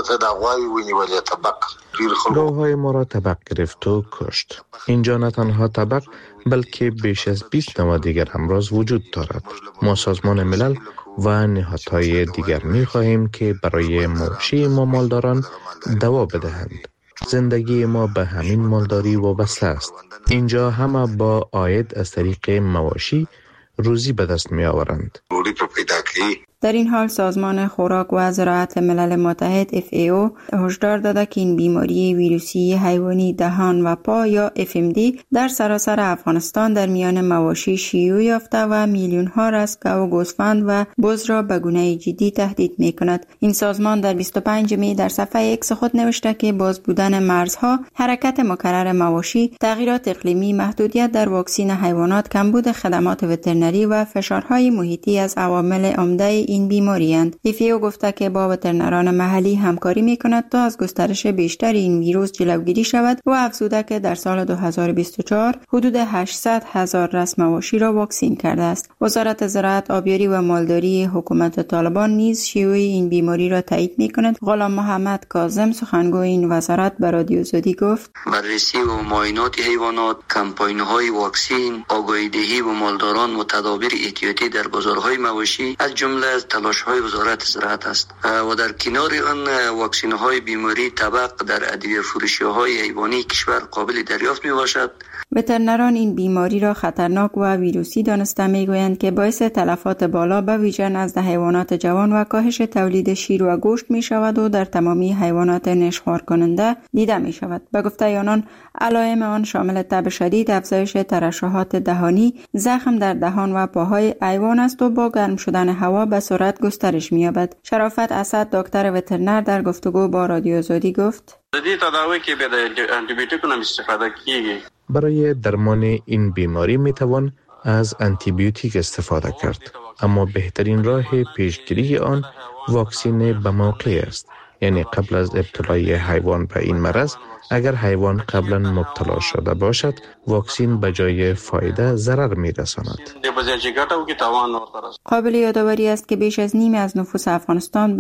گاوهای ما را تبق گرفت و کشت. اینجا نه تنها تبق بلکه بیش از بیست نوع دیگر امراض وجود دارد. ما سازمان ملل و نهادهای دیگر می خواهیم که برای مواشی ما مالداران دوا بدهند. زندگی ما به همین مالداری وابسته است. اینجا همه با عاید از طریق مواشی روزی به دست می آورند. در این حال سازمان خوراک و زراعت ملل متحد اف ای او هشدار داده که این بیماری ویروسی حیوانی دهان و پا یا اف ام دی در سراسر افغانستان در میان مواشی شیوع یافته و میلیون ها از گاو و گوسفند و بز را به گونه جدی تهدید می کند. این سازمان در بیست و پنج می در صفحه ایکس خود نوشته که باز بودن مرزها، حرکت مکرر مواشی، تغییرات اقلیمی، محدودیت در واکسین حیوانات، کمبود خدمات وترنری و فشارهای محیطی از عوامل عمده این بیماری اند. ایفیو گفته که با وترنران محلی همکاری می کند تا از گسترش بیشتر این ویروس جلوگیری شود و افزوده که در سال دو هزار و بیست و چهار حدود هشتصد هزار راس مواشی را واکسین کرده است. وزارت زراعت، آبیاری و مالداری حکومت طالبان نیز شیوع این بیماری را تایید می کند. غلام محمد کاظم سخنگوی این وزارت به رادیو زودی گفت: بررسی و معاینات حیوانات، کمپاین‌های واکسین، آگاهی دهی و مالداران و تدابیر احتیاطی در بازارهای مواشی از جمله از تلاش‌های وزارت زراعت است و در کنار آن واکسین‌های بیماری طبق در ادویه فروشی‌های حیوانی کشور قابل دریافت می‌باشد. وترنران این بیماری را خطرناک و ویروسی دانسته می‌گویند که باعث تلفات بالا به ویژه نزد حیوانات جوان و کاهش تولید شیر و گوشت می‌شود و در تمامی حیوانات نشخوار کننده دیده می‌شود. به گفته آنان علائم آن شامل تب شدید، افزایش ترشحات دهانی، زخم در دهان و پاهای حیوان است و با گرم شدن هوا به سرعت گسترش می‌یابد. شرافت اسد، دکتر وترنر، در گفتگو با رادیو زودی گفت: دې تداوی کې به انتی بیوتیکونو استفاده کیږي. برای درمان این بیماری می توان از آنتی بیوتیک استفاده کرد، اما بهترین راه پیشگیری آن واکسین به موقع است. یعنی قبل از ابتلای حیوان به این مرض، اگر حیوان قبلا مبتلا شده باشد، واکسین به جای فایده ضرر می رساند. قابل یادآوری است که بیش از نیم از نفوس افغانستان